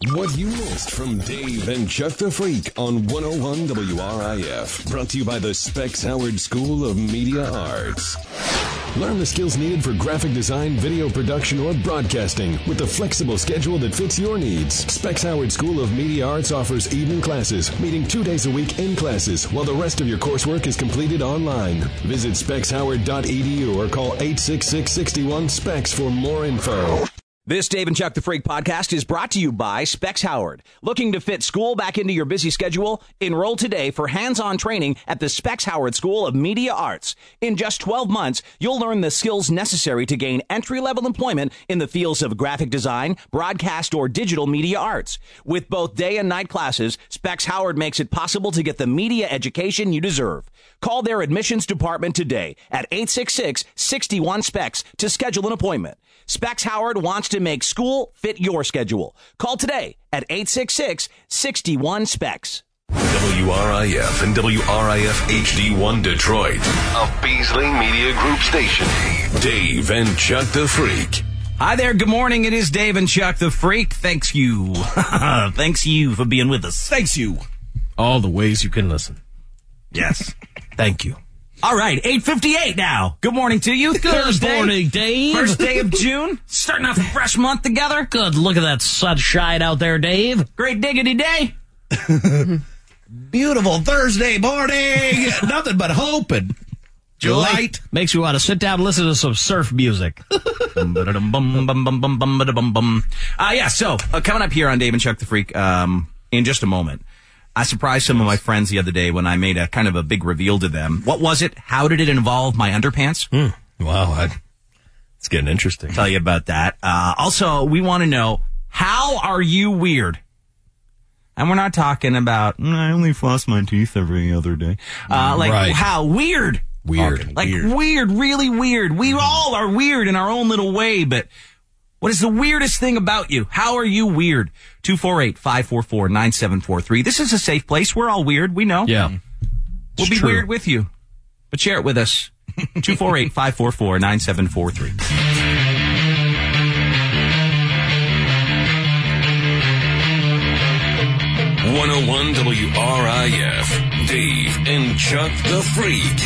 What you missed from Dave and Chuck the Freak on 101 WRIF. Brought to you by the Specs Howard School of Media Arts. Learn the skills needed for graphic design, video production, or broadcasting with the flexible schedule that fits your needs. Specs Howard School of Media Arts offers evening classes, meeting 2 days a week in classes, while the rest of your coursework is completed online. Visit specshoward.edu or call 866-61-SPECS for more info. This Dave and Chuck the Freak podcast is brought to you by Specs Howard. Looking to fit school back into your busy schedule? Enroll today for hands-on training at the Specs Howard School of Media Arts. In just 12 months, you'll learn the skills necessary to gain entry-level employment in the fields of graphic design, broadcast, or digital media arts. With both day and night classes, Specs Howard makes it possible to get the media education you deserve. Call their admissions department today at 866-61-SPECS to schedule an appointment. Specs Howard wants to make school fit your schedule. Call today at 866-61-SPECS. WRIF and WRIF HD1 Detroit, a Beasley Media Group station. Dave and Chuck the Freak. Hi there, good morning. It is Dave and Chuck the Freak. Thanks you. Thanks you for being with us. Thanks you. All the ways you can listen. Yes. Thank you. All right, 8:58 now. Good morning to you. Good morning, Dave. First day of June. Starting off a fresh month together. Good. Look at that sunshine out there, Dave. Great diggity day. Beautiful Thursday morning. Nothing but hope and delight. Makes you want to sit down and listen to some surf music. So coming up here on Dave and Chuck the Freak in just a moment. I surprised some of my friends the other day when I made a kind of a big reveal to them. What was it? How did it involve my underpants? Wow, it's getting interesting. Tell you about that. Also, we want to know, how are you weird? And we're not talking about, I only floss my teeth every other day. How weird. Weird. Weird, really weird. We all are weird in our own little way, but what is the weirdest thing about you? How are you weird? 248-544-9743. This is a safe place. We're all weird. We know. Yeah. We'll be weird with you. But share it with us. 248-544-9743. 101 WRIF. Dave and Chuck the Freak.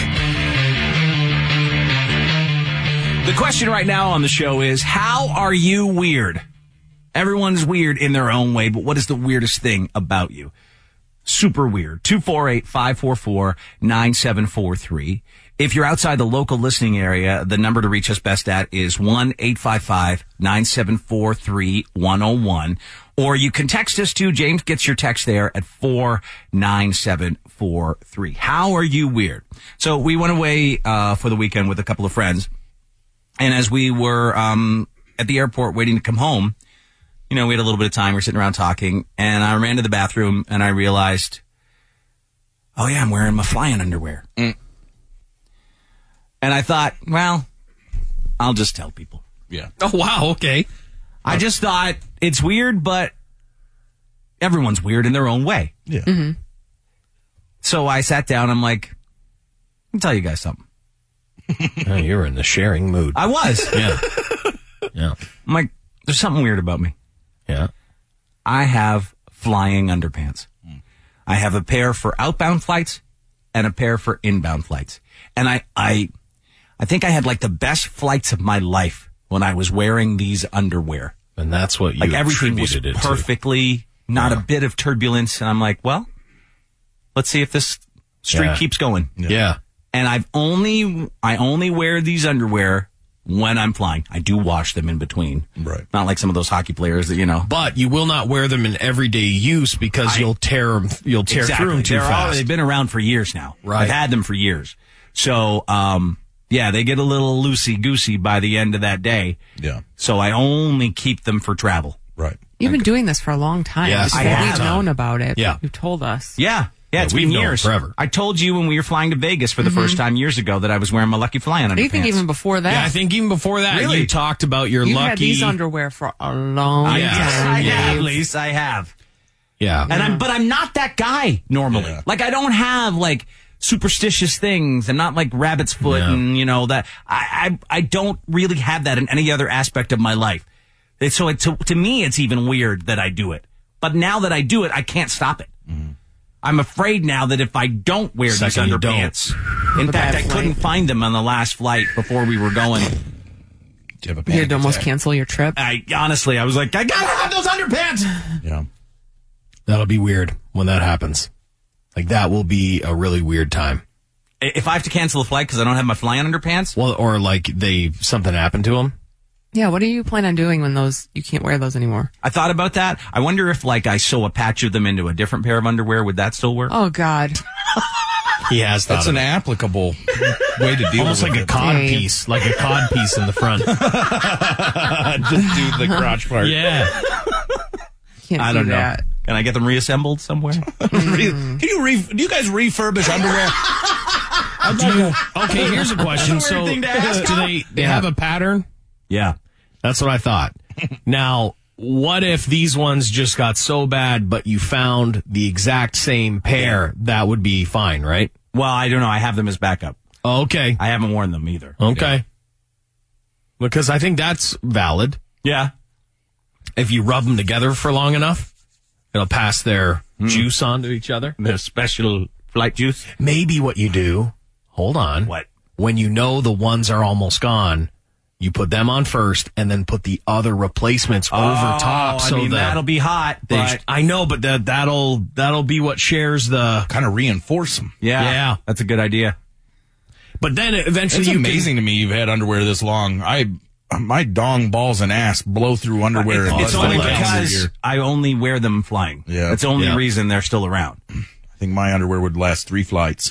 The question right now on the show is, how are you weird? Everyone's weird in their own way, but what is the weirdest thing about you? Super weird. 248-544-9743. If you're outside the local listening area, the number to reach us best at is 1-855-9743-101. Or you can text us too. James gets your text there at 49743. How are you weird? So we went away for the weekend with a couple of friends. And as we were at the airport waiting to come home, we had a little bit of time. We were sitting around talking, and I ran to the bathroom, and I realized, oh, yeah, I'm wearing my flying underwear. And I thought, well, I'll just tell people. Yeah. Oh, wow, okay. I just thought it's weird, but everyone's weird in their own way. Yeah. Mm-hmm. So I sat down. I'm like, I'll tell you guys something. Oh, you're in the sharing mood. I was. Yeah. Yeah. I'm like, there's something weird about me. Yeah. I have flying underpants. I have a pair for outbound flights and a pair for inbound flights. And I think I had like the best flights of my life when I was wearing these underwear. And that's what you like everything was attributed it perfectly, not a bit of turbulence. And I'm like, well, let's see if this streak keeps going. Yeah. And I only wear these underwear when I'm flying. I do wash them in between. Right. Not like some of those hockey players that, But you will not wear them in everyday use because you'll tear through them too fast. They've been around for years now. Right. I've had them for years. So, they get a little loosey-goosey by the end of that day. Yeah. So I only keep them for travel. Right. You've been doing this for a long time. Yes, I for a long have time. known about it. Yeah. You've told us. Yeah, it's we've been known years. forever. I told you when we were flying to Vegas for the first time years ago that I was wearing my Lucky Flying underpants. I think even before that. Yeah, I think even before that, Really? you talked about your You've lucky. had these underwear for a long Yeah. time. Yes, I have, Dave. Lisa. I have. Yeah. And I'm not that guy normally. Yeah. Like, I don't have like superstitious things. I'm not like rabbit's foot and that. I don't really have that in any other aspect of my life. To me, it's even weird that I do it. But now that I do it, I can't stop it. I'm afraid now that if I don't wear these underpants, in fact, I couldn't find them on the last flight before we were going. You'd almost cancel your trip. I was like, I gotta have those underpants. Yeah. That'll be weird when that happens. Like, that will be a really weird time. If I have to cancel a flight because I don't have my flying underpants? Well, or like something happened to them. Yeah, what do you plan on doing when you can't wear those anymore? I thought about that. I wonder if I sew a patch of them into a different pair of underwear, would that still work? Oh, God. He has thought That's an applicable way to deal almost with like it. a cod piece, like a cod piece in the front. Just do the crotch part. Yeah. Can't I do don't know. that. Can I get them reassembled somewhere? Do you guys refurbish underwear? Okay, here's a question. That's a weird thing to ask. Do they have a pattern? Yeah. That's what I thought. Now, what if these ones just got so bad, but you found the exact same pair? That would be fine, right? Well, I don't know. I have them as backup. Okay. I haven't worn them either. Okay. Yeah. Because I think that's valid. Yeah. If you rub them together for long enough, it'll pass their juice on to each other. The special flight juice. Maybe what you do, hold on. What? When you know the ones are almost gone, you put them on first and then put the other replacements over top. I mean, that'll be hot. But I know, but that'll be what shares the... Kind of reinforce them. Yeah. That's a good idea. But then eventually It's amazing to me you've had underwear this long. My dong, balls, and ass blow through underwear. It's in only less than a because year. I only wear them flying. Yeah. That's the only Yeah. reason they're still around. I think my underwear would last 3 flights.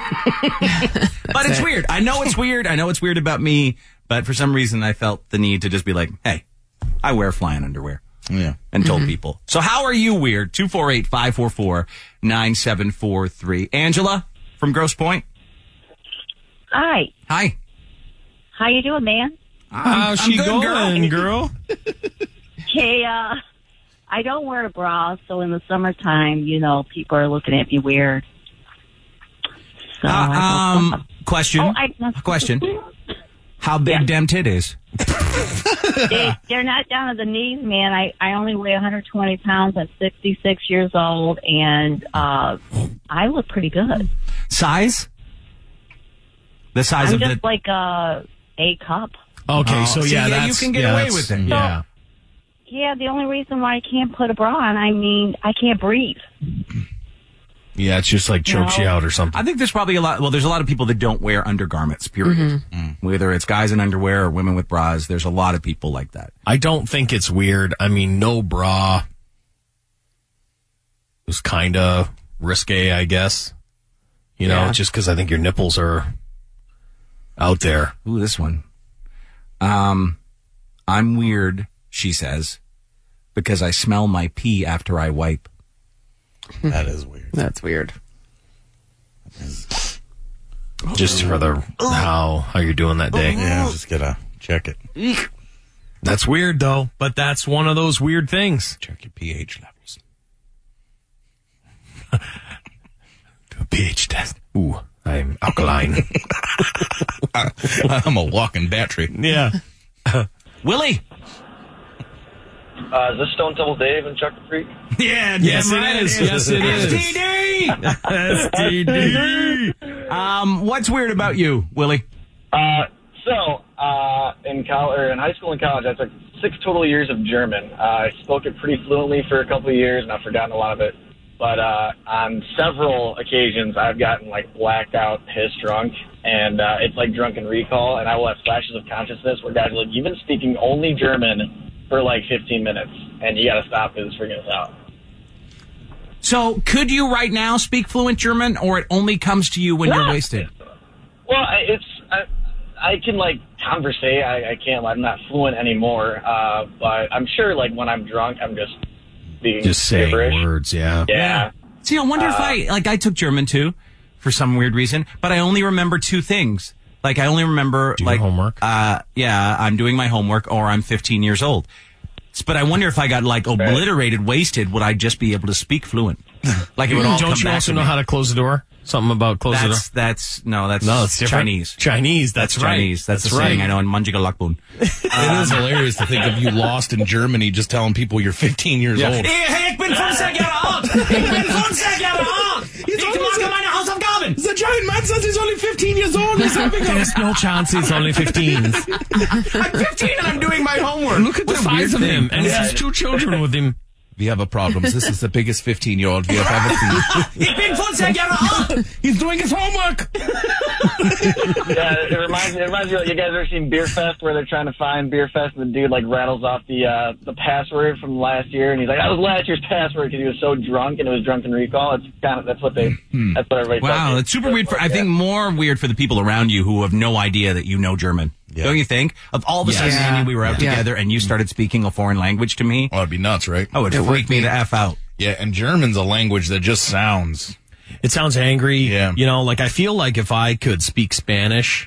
But it's weird. I know it's weird. I know it's weird about me. But for some reason, I felt the need to just be like, hey, I wear flying underwear. Yeah. And told people. So how are you weird? 248-544-9743. Angela from Grosse Pointe. Hi. Hi. How you doing, man? How's she good, going, girl? Hey, I don't wear a bra, so in the summertime, people are looking at me weird. So Question. Question. How big them titties? They're not down to the knees, man. I only weigh 120 pounds. I'm 66 years old, and I look pretty good. Size? The size I'm of just the... like a cup. Okay, so See, yeah, yeah, that's... you can get away with it. Yeah. Yeah, the only reason why I can't put a bra on, I can't breathe. Yeah, it's just like chokes you out or something. I think there's probably there's a lot of people that don't wear undergarments, period. Whether it's guys in underwear or women with bras, there's a lot of people like that. I don't think it's weird. I mean, no bra is kind of risque, I guess. Just because I think your nipples are out there. Ooh, this one. I'm weird, she says, because I smell my pee after I wipe. That is weird. That's weird. Just for how you're doing that day. Yeah, just gotta check it. That's weird, though. But that's one of those weird things. Check your pH levels. Do a pH test. Ooh, I'm alkaline. I'm a walking battery. Yeah. Willie! Is this Stone Temple Dave and Chuck the Freak? Yeah, Yes, it is. Yes, it is. STD! What's weird about you, Willie? In high school and college, I took 6 total years of German. I spoke it pretty fluently for a couple of years, and I've forgotten a lot of it. But on several occasions, I've gotten blacked out, pissed drunk, and it's like drunken recall. And I will have flashes of consciousness where guys are like, "You've been speaking only German for 15 minutes, and you got to stop because it's freaking us out." So, could you right now speak fluent German, or it only comes to you when you're wasted? Well, I can conversate. I can't. I'm not fluent anymore. But I'm sure when I'm drunk, I'm just being Just saying gibberish. words, yeah. Yeah. See, I wonder if I took German too, for some weird reason, but I only remember 2 things. I only remember, Do your homework? Yeah, I'm doing my homework, or I'm 15 years old. But I wonder if I got, obliterated, wasted, would I just be able to speak fluent? It would all come Don't you back also to know me. how to close the door? Something about close it up. That's It's different. Chinese. Chinese, that's right. Chinese. That's the right. saying I know in Manjigalakbun. It is hilarious to think of you lost in Germany just telling people you're 15 years old. Ik ben 5 Jahre alt. Ik ben 5 Jahre alt. Ik mag meine Hausaufgaben. The giant man says he's only 15 years old. There's no chance he's only 15. I'm 15 and I'm doing my homework. Look at the size of him, and he has 2 children with him. We have a problem. This is the biggest 15-year-old we have ever seen. Ik ben 5 Jahre alt. He's doing his homework. Yeah, it reminds me. You guys ever seen Beer Fest where they're trying to find Beer Fest and the dude like rattles off the password from last year and he's like, that was last year's password because he was so drunk and it was drunken recall. That's what everybody. Wow, it's super weird. I think more weird for the people around you who have no idea that you know German. Yeah. Don't you think? Of all of a sudden, Andy, we were out together and you started speaking a foreign language to me. Oh, it'd be nuts, right? Oh, it freaked me the F out. Yeah, and German's a language that just sounds... It sounds angry. Yeah. You know, like I feel like if I could speak Spanish,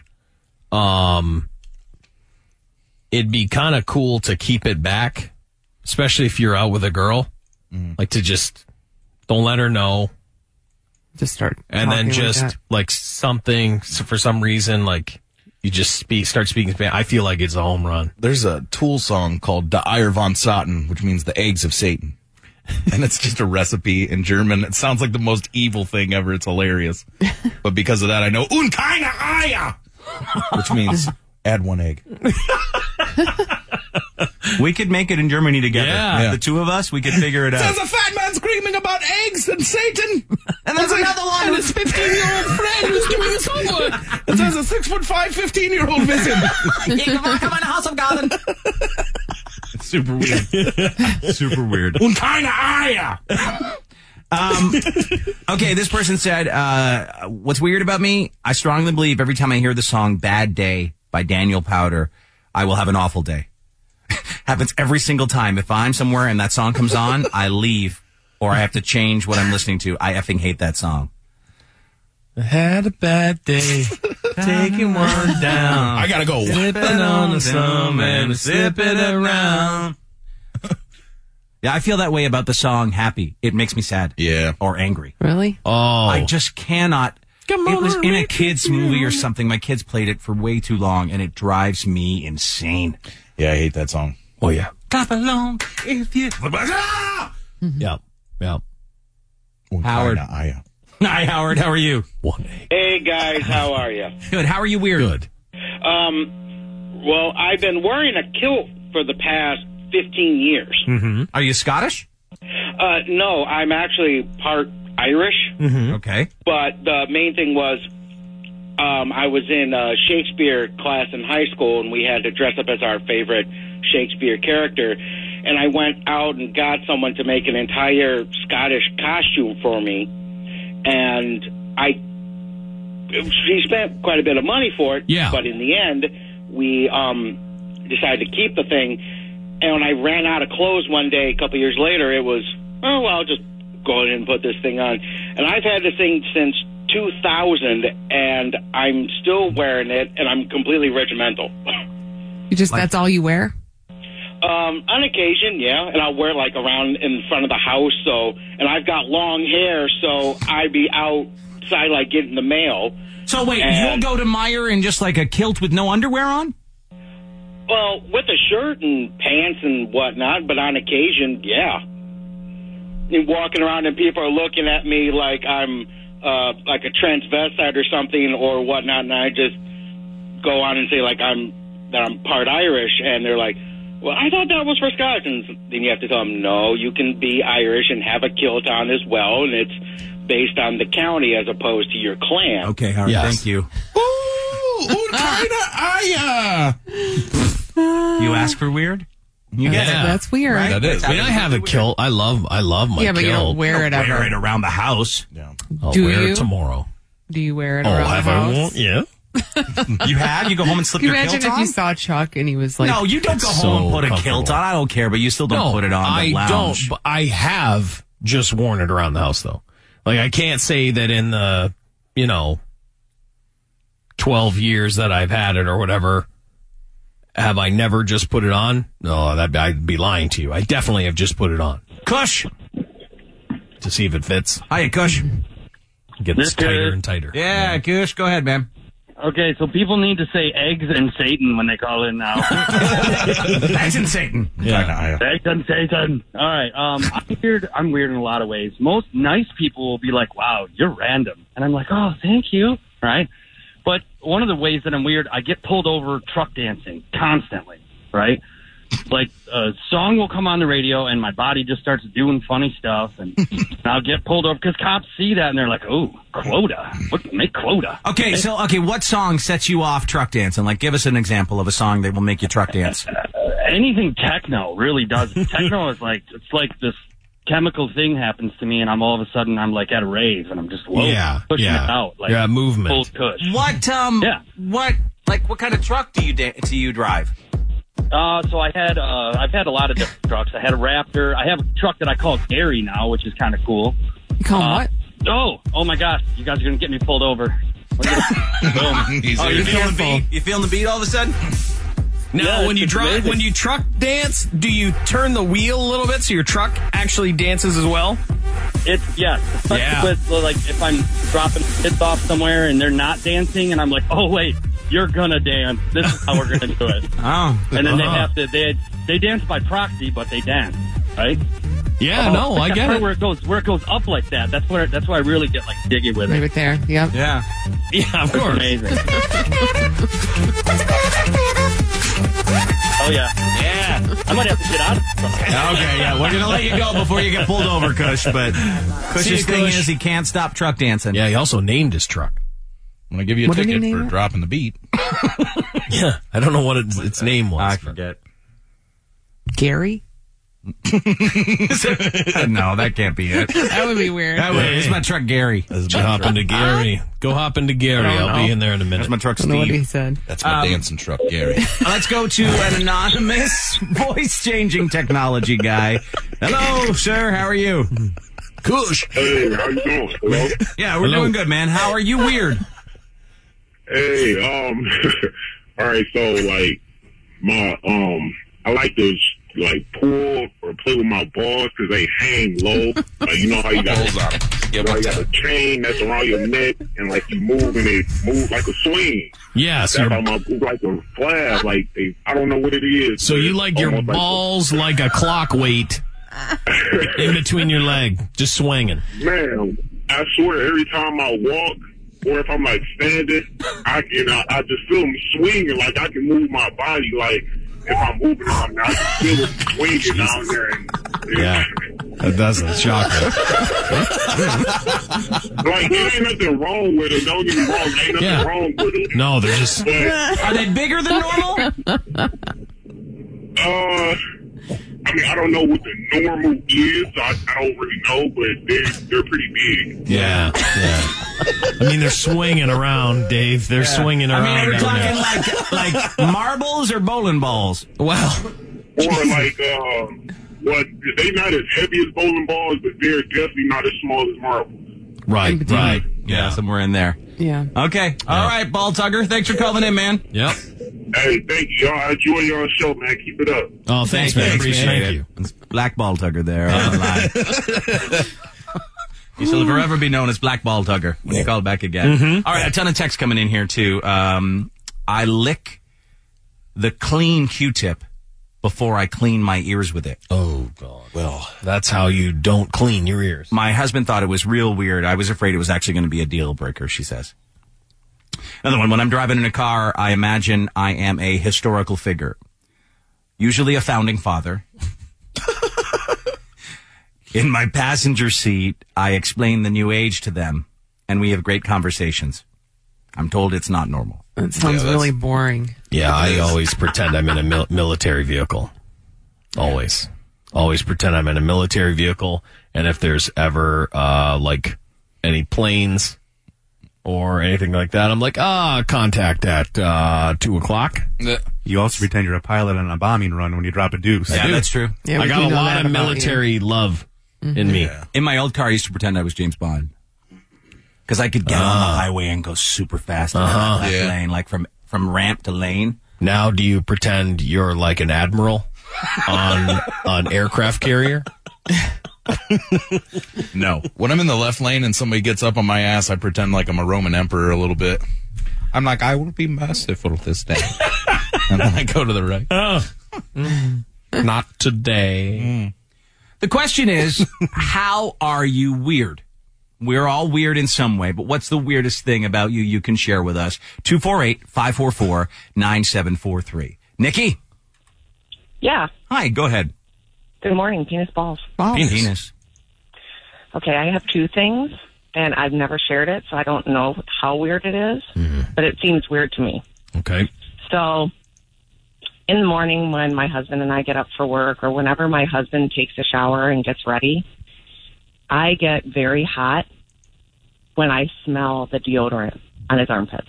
it'd be kind of cool to keep it back, especially if you're out with a girl. Like to just don't let her know. Just start. And then talking just like something, for some reason, like you just start speaking Spanish. I feel like it's a home run. There's a Tool song called Die Eier von Satan, which means the eggs of Satan. And it's just a recipe in German. It sounds like the most evil thing ever. It's hilarious. But because of that, I know, und keine Eier, which means add 1 egg. We could make it in Germany together. Yeah. The two of us, we could figure it out. There's a fat man screaming about eggs and Satan. And there's another one And his 15-year-old friend who's doing his homework. It says a 6'5", 15-year-old visit. Ich mag meine Hausaufgaben. It's super weird. Super weird. Und keine Eier. Okay, this person said, what's weird about me? I strongly believe every time I hear the song Bad Day by Daniel Powder, I will have an awful day. Happens every single time. If I'm somewhere and that song comes on, I leave or I have to change what I'm listening to. I effing hate that song. I had a bad day, taking one down. I gotta go. Sipping on the some and sip it around. Yeah, I feel that way about the song Happy. It makes me sad. Yeah. Or angry. Really? Oh. I just cannot. It was in a kid's movie or something. My kids played it for way too long, and it drives me insane. Yeah, I hate that song. Oh, yeah. Clap along if you... Yep. Yep. Howard. Keine Eier. Hi, Howard. How are you? 1 egg. Hey guys, how are you? Good. How are you weird? Good. Well, I've been wearing a kilt for the past 15 years. Mm-hmm. Are you Scottish? No, I'm actually part Irish. Mm-hmm. Okay. But the main thing was, I was in a Shakespeare class in high school, and we had to dress up as our favorite Shakespeare character. And I went out and got someone to make an entire Scottish costume for me. And she spent quite a bit of money for it. Yeah. But in the end, we decided to keep the thing. And when I ran out of clothes one day, a couple years later, it was, oh, well, I'll just go ahead and put this thing on. And I've had this thing since 2000, and I'm still wearing it, and I'm completely regimental. That's all you wear? On occasion, yeah, and I'll wear it like around in front of the house. And I've got long hair, so I'd be outside like getting the mail. So wait, you'll go to Meijer in just like a kilt with no underwear on? Well, with a shirt and pants and whatnot, but on occasion, yeah. And walking around and people are looking at me like I'm like a transvestite or something or whatnot, and I just go on and say like I'm part Irish, and they're like, well, I thought that was for Scottish. And then you have to tell them, no, you can be Irish and have a kilt on as well, and it's based on the county as opposed to your clan. Okay, Howard, thank you. Ooh, keine Eier. You ask for weird? You get it. That's weird. Right? That is. I mean, I have a kilt. I love my Yeah, but you don't kilt. wear it ever. Wear it around the house. Yeah. I'll Do wear you? it tomorrow. Do you wear it Oh, around the have I? house? Won't? Yeah. You have? You go home and slip Can you your imagine kilt if on? you saw Chuck and he was like... No, you don't go So home and put a comfortable. kilt on. I don't care, but you still don't put it on the lounge. don't. But I have just worn it around the house, though. Like, I can't say that in the, 12 years that I've had it or whatever, have I never just put it on? No, I'd be lying to you. I definitely have just put it on. Kush! To see if it fits. Hiya, Kush. Gets This tighter is- and tighter. Yeah, Kush, go ahead, man. Okay, so people need to say eggs and Satan when they call in now. Eggs and Satan. Yeah. Eggs and Satan. All right. I'm weird in a lot of ways. Most nice people will be like, "Wow, you're random," and I'm like, "Oh, thank you." Right. But one of the ways that I'm weird, I get pulled over truck dancing constantly. Right. Like a song will come on the radio and my body just starts doing funny stuff, and I'll get pulled over because cops see that and they're like, "Oh, quota! Make quota." Okay, what song sets you off truck dancing? Like, give us an example of a song that will make you truck dance. Anything techno really does. Techno is like, it's like this chemical thing happens to me, and I'm all of a sudden I'm like at a rave, and I'm just pushing it out. Like, yeah, movement. Full push. What kind of truck do you drive? So I've had a lot of different trucks. I had a Raptor. I have a truck that I call Gary now, which is kind of cool. You call him what? Oh my gosh, you guys are gonna get me pulled over. Boom. You feeling the beat all of a sudden? Now, Yeah, when you drive, amazing. when you truck dance, do you turn the wheel a little bit so your truck actually dances as well? Especially with, like, if I'm dropping kids off somewhere and they're not dancing, and I'm like, "Oh wait, you're gonna dance. This is how we're gonna do it." Oh, And then they have to they dance by proxy, but they dance, right? Yeah, no, I get it. Where it goes up like that. That's why I really get like jiggy with Leave it. it there. Yep. yeah. Yeah, of course. Amazing. Oh yeah. Yeah. I might have to get out of this. Okay, yeah, we're gonna let you go before you get pulled over, Kush. But Kush's thing Kush. is he can't stop truck dancing. Yeah, he also named his truck. I'm going to give you a What did he ticket name for it? dropping the beat. Yeah, I don't know what its name was. I but- forget. Gary? No, that can't be it. That would be weird. It's my truck, Gary. Go hop into Gary. Go hop into Gary. I'll be in there in a minute. That's my truck, I don't know what he Steve. said. That's my dancing truck, Gary. Let's go to an anonymous voice-changing technology guy. Hello, sir. How are you? Kush. Hey, how you doing? Hello? Yeah, we're doing good, man. How are you weird? Hey, all right, so, like, I like to, like, pull or play with my balls because they hang low. Like, you know how you got Pulls on 'em. you got a chain that's around your neck, and, like, you move, and it moves like a swing. Yeah, so, That's how my, like a flab, like, I don't know what it is. so you like your Almost balls like a clock weight in between your leg, just swinging. Man, I swear every time I walk, or if I'm like standing, I just feel them swinging. Like I can move my body. Like if I'm moving, I can feel it swinging down there. And, Yeah. That doesn't shock me. like there ain't nothing wrong with it. Don't get me wrong. There ain't nothing Yeah. wrong with it. No, they're just. But Are they bigger than normal? I mean, I don't know what the normal is. So I don't really know, but they're pretty big. Yeah. I mean, they're swinging around, Dave. They're swinging I around. mean, are we down there. talking like marbles or bowling balls? Well, Or like, they not as heavy as bowling balls, but they're definitely not as small as marbles. right. Yeah, somewhere in there. Yeah. Okay. All right, Ball Tugger. Thanks for calling in, man. Yep. Hey, thank you. Y'all enjoy your show, man. Keep it up. Oh, thanks, man. Appreciate man. it. It's Black Ball Tugger there on the line. You shall forever be known as Black Ball Tugger when you call back again. All right, a ton of texts coming in here, too. I lick the clean Q-tip before I clean my ears with it. Oh, God. Well, that's how you don't clean your ears. My husband thought it was real weird. I was afraid it was actually going to be a deal breaker, she says. Another one, when I'm driving in a car, I imagine I am a historical figure. Usually a founding father. In my passenger seat, I explain the new age to them, and we have great conversations. I'm told it's not normal. That sounds really boring. Yeah, I always pretend I'm in a military vehicle. Always pretend I'm in a military vehicle, and if there's ever like any planes or anything like that, I'm like, contact at 2:00. You also pretend you're a pilot on a bombing run when you drop a deuce. Yeah, that's true. Yeah, I we got do a know lot that of about military love in me. In my old car, I used to pretend I was James Bond. Because I could get on the highway and go super fast in that lane, like from ramp to lane. Now, do you pretend you're like an admiral on an aircraft carrier? No. When I'm in the left lane and somebody gets up on my ass, I pretend like I'm a Roman emperor a little bit. I'm like, I will be merciful this day. And then I go to the right. Not today. The question is, how are you weird? We're all weird in some way, but what's the weirdest thing about you you can share with us? 248-544-9743. Nikki? Yeah. Hi, go ahead. Good morning, penis balls. Penis. Okay, I have two things, and I've never shared it, so I don't know how weird it is, but it seems weird to me. Okay. So, in the morning when my husband and I get up for work, or whenever my husband takes a shower and gets ready, I get very hot when I smell the deodorant on his armpits.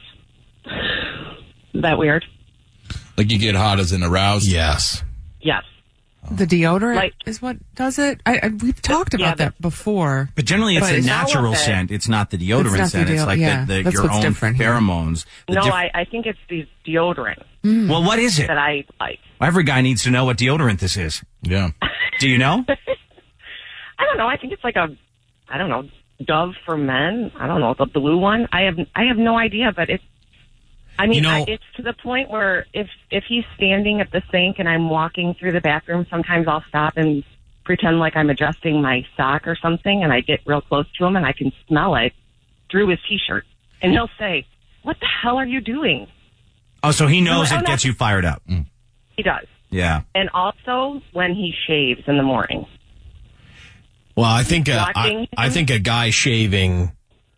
Is that weird? Like you get hot as in aroused? Yes. Yes. The deodorant is what does it? We've talked about that before. But generally it's a natural scent. It's not the deodorant scent. It's like that's your what's own different here. pheromones. No, I think it's the deodorant. Well, what is it? That I like. Every guy needs to know what deodorant this is. Yeah. Do you know? I don't know. I think it's like Dove for men. I don't know, the blue one. I have no idea, but it's, it's to the point where if he's standing at the sink and I'm walking through the bathroom, sometimes I'll stop and pretend like I'm adjusting my sock or something, and I get real close to him and I can smell it through his t-shirt. And he'll say, "What the hell are you doing?" Oh, so he knows it gets you fired up. He does. Yeah. And also when he shaves in the morning. Well, I think I think a guy shaving,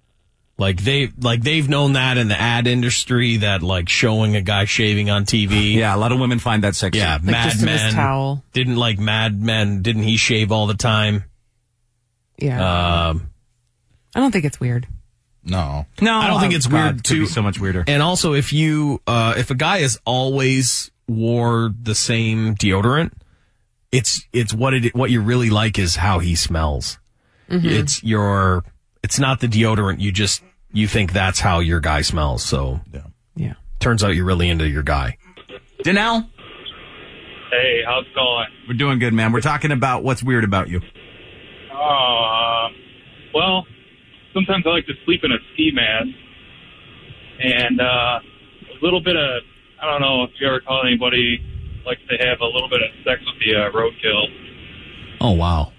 they've known that in the ad industry, that like showing a guy shaving on TV. Yeah, a lot of women find that sexy. Yeah, Like Mad just in his Men. towel. Didn't Mad Men? Didn't he shave all the time? Yeah. I don't think it's weird. No. I don't think it's weird Could be so much weirder. And also, if a guy has always wore the same deodorant, it's what you really like is how he smells. Mm-hmm. It's not the deodorant. You think that's how your guy smells. So yeah. Turns out you're really into your guy. Danelle? Hey, how's it going? We're doing good, man. We're talking about what's weird about you. Well, sometimes I like to sleep in a ski mask, and a little bit of, I don't know if you ever call anybody likes to have a little bit of sex with the roadkill. Oh, wow.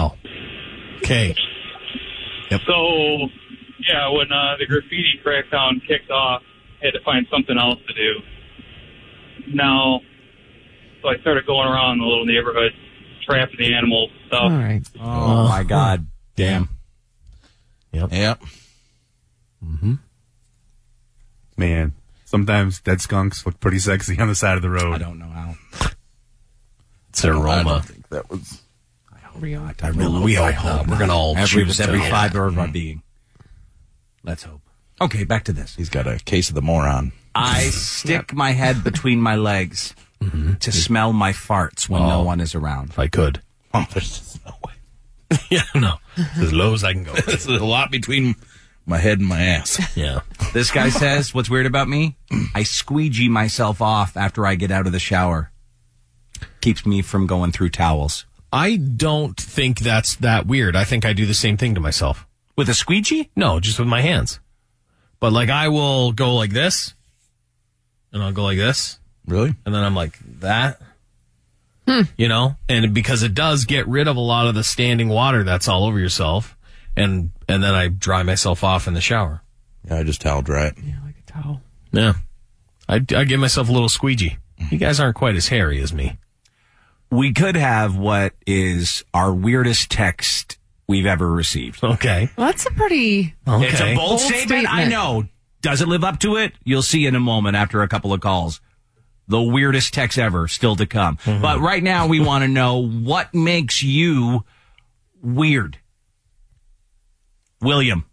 Okay. Yep. So, yeah, when the graffiti crackdown kicked off, I had to find something else to do. Now, so I started going around the little neighborhood, trapping the animals and stuff. All right. Oh, my God. Damn. Yep. Mm-hmm. Man, sometimes dead skunks look pretty sexy on the side of the road. I don't know how. It's their aroma. I don't think that was... We all hope. We're going to all every choose fiber of our being. Let's hope. Okay, back to this. He's got a case of the moron. I stick my head between my legs to smell my farts when no one is around. If I could. Oh, there's just no way. Yeah, no. As low as I can go. There's a lot between my head and my ass. Yeah. This guy says, what's weird about me? I squeegee myself off after I get out of the shower. Keeps me from going through towels. I don't think that's that weird. I think I do the same thing to myself. With a squeegee? No, just with my hands. But like I will go like this, and I'll go like this. Really? And then I'm like that. You know? And because it does get rid of a lot of the standing water that's all over yourself. And then I dry myself off in the shower. Yeah, I just towel dry it. Yeah, like a towel. Yeah. I give myself a little squeegee. You guys aren't quite as hairy as me. We could have what is our weirdest text we've ever received. Okay. Well, that's a pretty... Okay. It's a bold statement. I know. Does it live up to it? You'll see in a moment after a couple of calls. The weirdest text ever, still to come. Mm-hmm. But right now we want to know what makes you weird. William.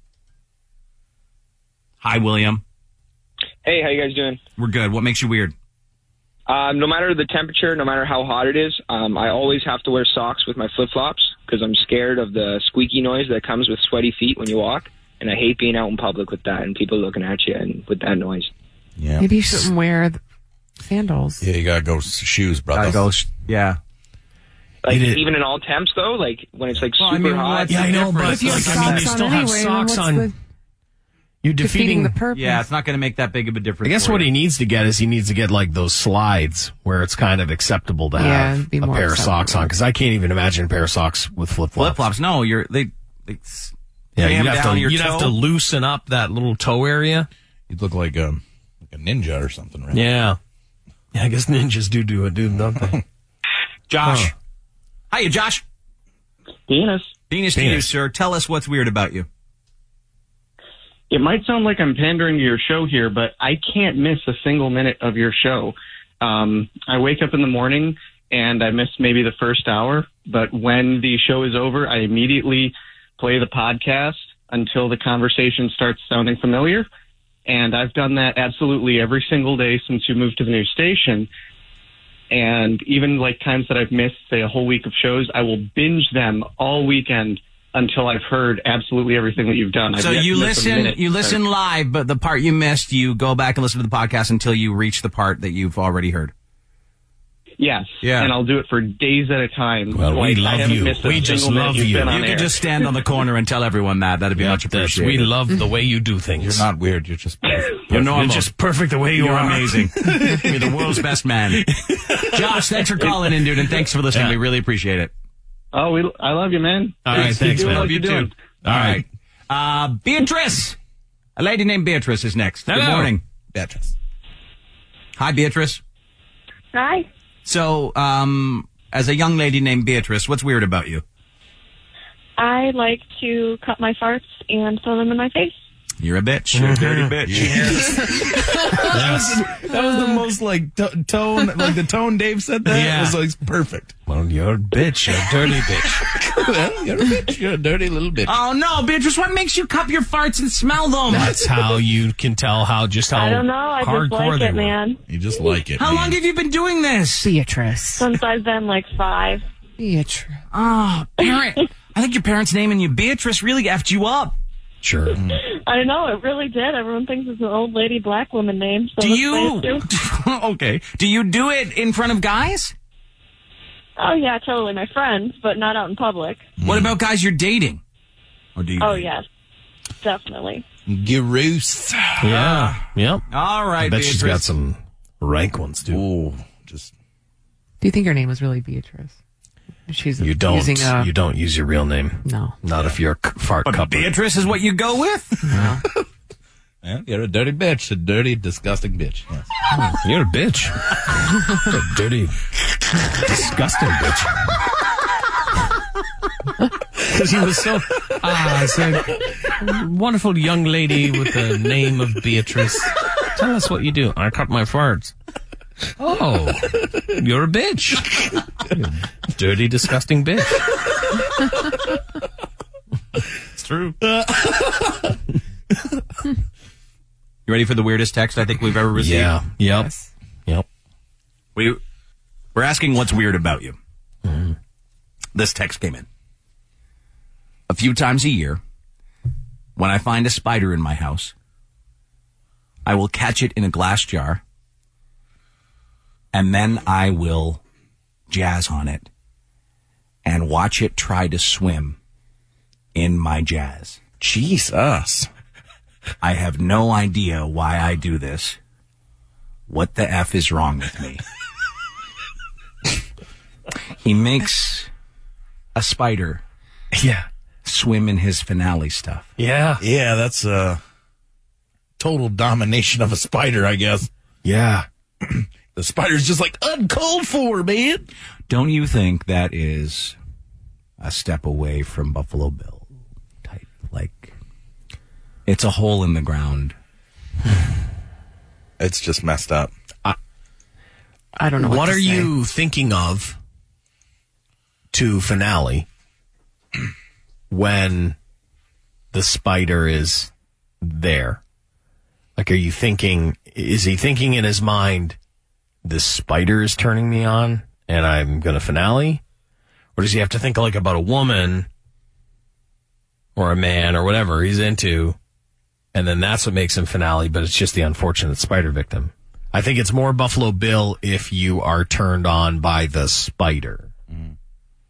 Hi, William. Hey, how you guys doing? We're good. What makes you weird? No matter the temperature, no matter how hot it is, I always have to wear socks with my flip-flops because I'm scared of the squeaky noise that comes with sweaty feet when you walk. And I hate being out in public with that and people looking at you and with that noise. Yeah. Maybe you shouldn't wear sandals. Yeah, you gotta go shoes, brother. Yeah. Like, even in all temps, though? Like, when it's, like, super hot? Yeah, I know, but If you have you still have socks on. You're defeating the purpose. Yeah, it's not going to make that big of a difference. I guess what he needs to get is like those slides where it's kind of acceptable to have a pair of socks on. Because I can't even imagine a pair of socks with flip-flops. Flip-flops, no, you'd have to loosen up that little toe area. You'd look like a ninja or something, right? Yeah. Yeah, I guess ninjas do it, don't they? Josh. Hiya, Josh. Venus to you, sir. Tell us what's weird about you. It might sound like I'm pandering to your show here, but I can't miss a single minute of your show. I wake up in the morning and I miss maybe the first hour, but when the show is over, I immediately play the podcast until the conversation starts sounding familiar. And I've done that absolutely every single day since you moved to the new station. And even like times that I've missed, say, a whole week of shows, I will binge them all weekend until I've heard absolutely everything that you've done. So you listen live, but the part you missed, you go back and listen to the podcast until you reach the part that you've already heard. Yes. Yeah. And I'll do it for days at a time. Well, we love you. We just love you. You can just stand on the corner and tell everyone that. That'd be much appreciated. We love the way you do things. You're not weird. You're just perfect. You're normal. You're just perfect the way you You're are. amazing. You're the world's best man. Josh, thanks for calling in, dude, and thanks for listening. We really appreciate it. Oh, I love you, man. All right, thanks, man. Love you too. All right. Beatrice. A lady named Beatrice is next. Hello. Good morning. Beatrice. Hi, Beatrice. Hi. So, as a young lady named Beatrice, what's weird about you? I like to cut my farts and throw them in my face. You're a bitch. You're a dirty bitch. Yes. That was the most like tone, like the tone Dave said that. Yeah. It was like perfect. Well, you're a bitch. You're a dirty bitch. Well, you're a bitch. You're a dirty little bitch. Oh no, Beatrice! What makes you cup your farts and smell them? That's how you can tell how I don't know. I just hardcore like they it, were. man. You just like it. How long have you been doing this? Beatrice. Since I've been like 5. Beatrice. Oh, parent! I think your parents naming you Beatrice really effed you up. Sure. I know, it really did. Everyone thinks it's an old lady black woman name. So Do let's you? say it's true. Okay. Do you do it in front of guys? Oh, yeah, totally. My friends, but not out in public. What about guys you're dating? Or do you? Oh, yes. Definitely. Gross. Yeah. Yep. All right, I bet Beatrice. she's got some rank ones too. Ooh, just. Do you think her name was really Beatrice? She's You don't. using a... You don't use your real name. No. Not if you're a fart But cupper. Beatrice is what you go with? Yeah, you're a dirty bitch. A dirty, disgusting bitch. Yes. You're a bitch. You're a dirty, disgusting bitch. Because he was so, wonderful young lady with the name of Beatrice. Tell us what you do. I cut my farts. Oh, you're a bitch. You're a dirty, disgusting bitch. It's true. You ready for the weirdest text I think we've ever received? Yeah. Yep. Yes. Yep. We're asking what's weird about you. Mm-hmm. This text came in. A few times a year, when I find a spider in my house, I will catch it in a glass jar, and then I will jazz on it and watch it try to swim in my jazz. Jesus. I have no idea why I do this. What the F is wrong with me? He makes a spider swim in his finale stuff. Yeah. Yeah, that's total domination of a spider, I guess. Yeah. The spider's just like, uncalled for, man. Don't you think that is a step away from Buffalo Bill type? Like, it's a hole in the ground. It's just messed up. I don't know what are to say. you thinking of to finale when the spider is there? Like, are you thinking, is he thinking in his mind, this spider is turning me on and I'm going to finale? Or does he have to think like about a woman or a man or whatever he's into, and then that's what makes him finale, but it's just the unfortunate spider victim? I think it's more Buffalo Bill if you are turned on by the spider.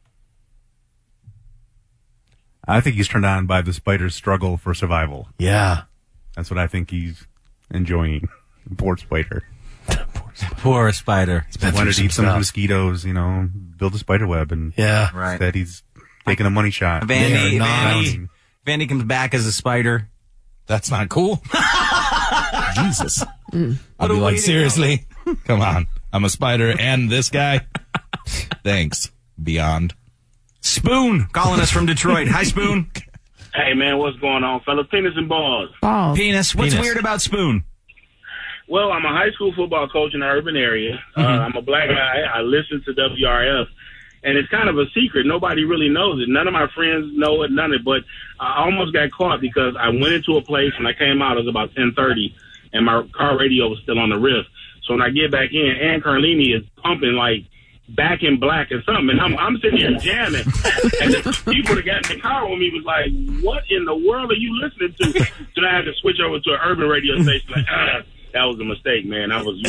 I think he's turned on by the spider's struggle for survival. Yeah. That's what I think he's enjoying. Poor spider. Poor spider. He wanted to eat some mosquitoes, build a spider web, and instead he's taking a money shot. Vandy comes back as a spider. That's not cool. Jesus. I'll be like, seriously? Come on. I'm a spider and this guy? Thanks. Beyond. Spoon calling us from Detroit. Hi, Spoon. Hey, man, what's going on, fellas? Penis and balls. Penis. What's weird about Spoon? Well, I'm a high school football coach in the urban area. I'm a black guy. I listen to WRF. And it's kind of a secret. Nobody really knows it. None of my friends know it, none of it. But I almost got caught because I went into a place when I came out. It was about 10:30, and my car radio was still on the riff. So when I get back in, Ann Carlini is pumping like Back in Black or something. And I'm sitting here jamming. And the people that got in the car with me was like, what in the world are you listening to? So I had to switch over to an urban radio station. Like, that was a mistake, man. I was,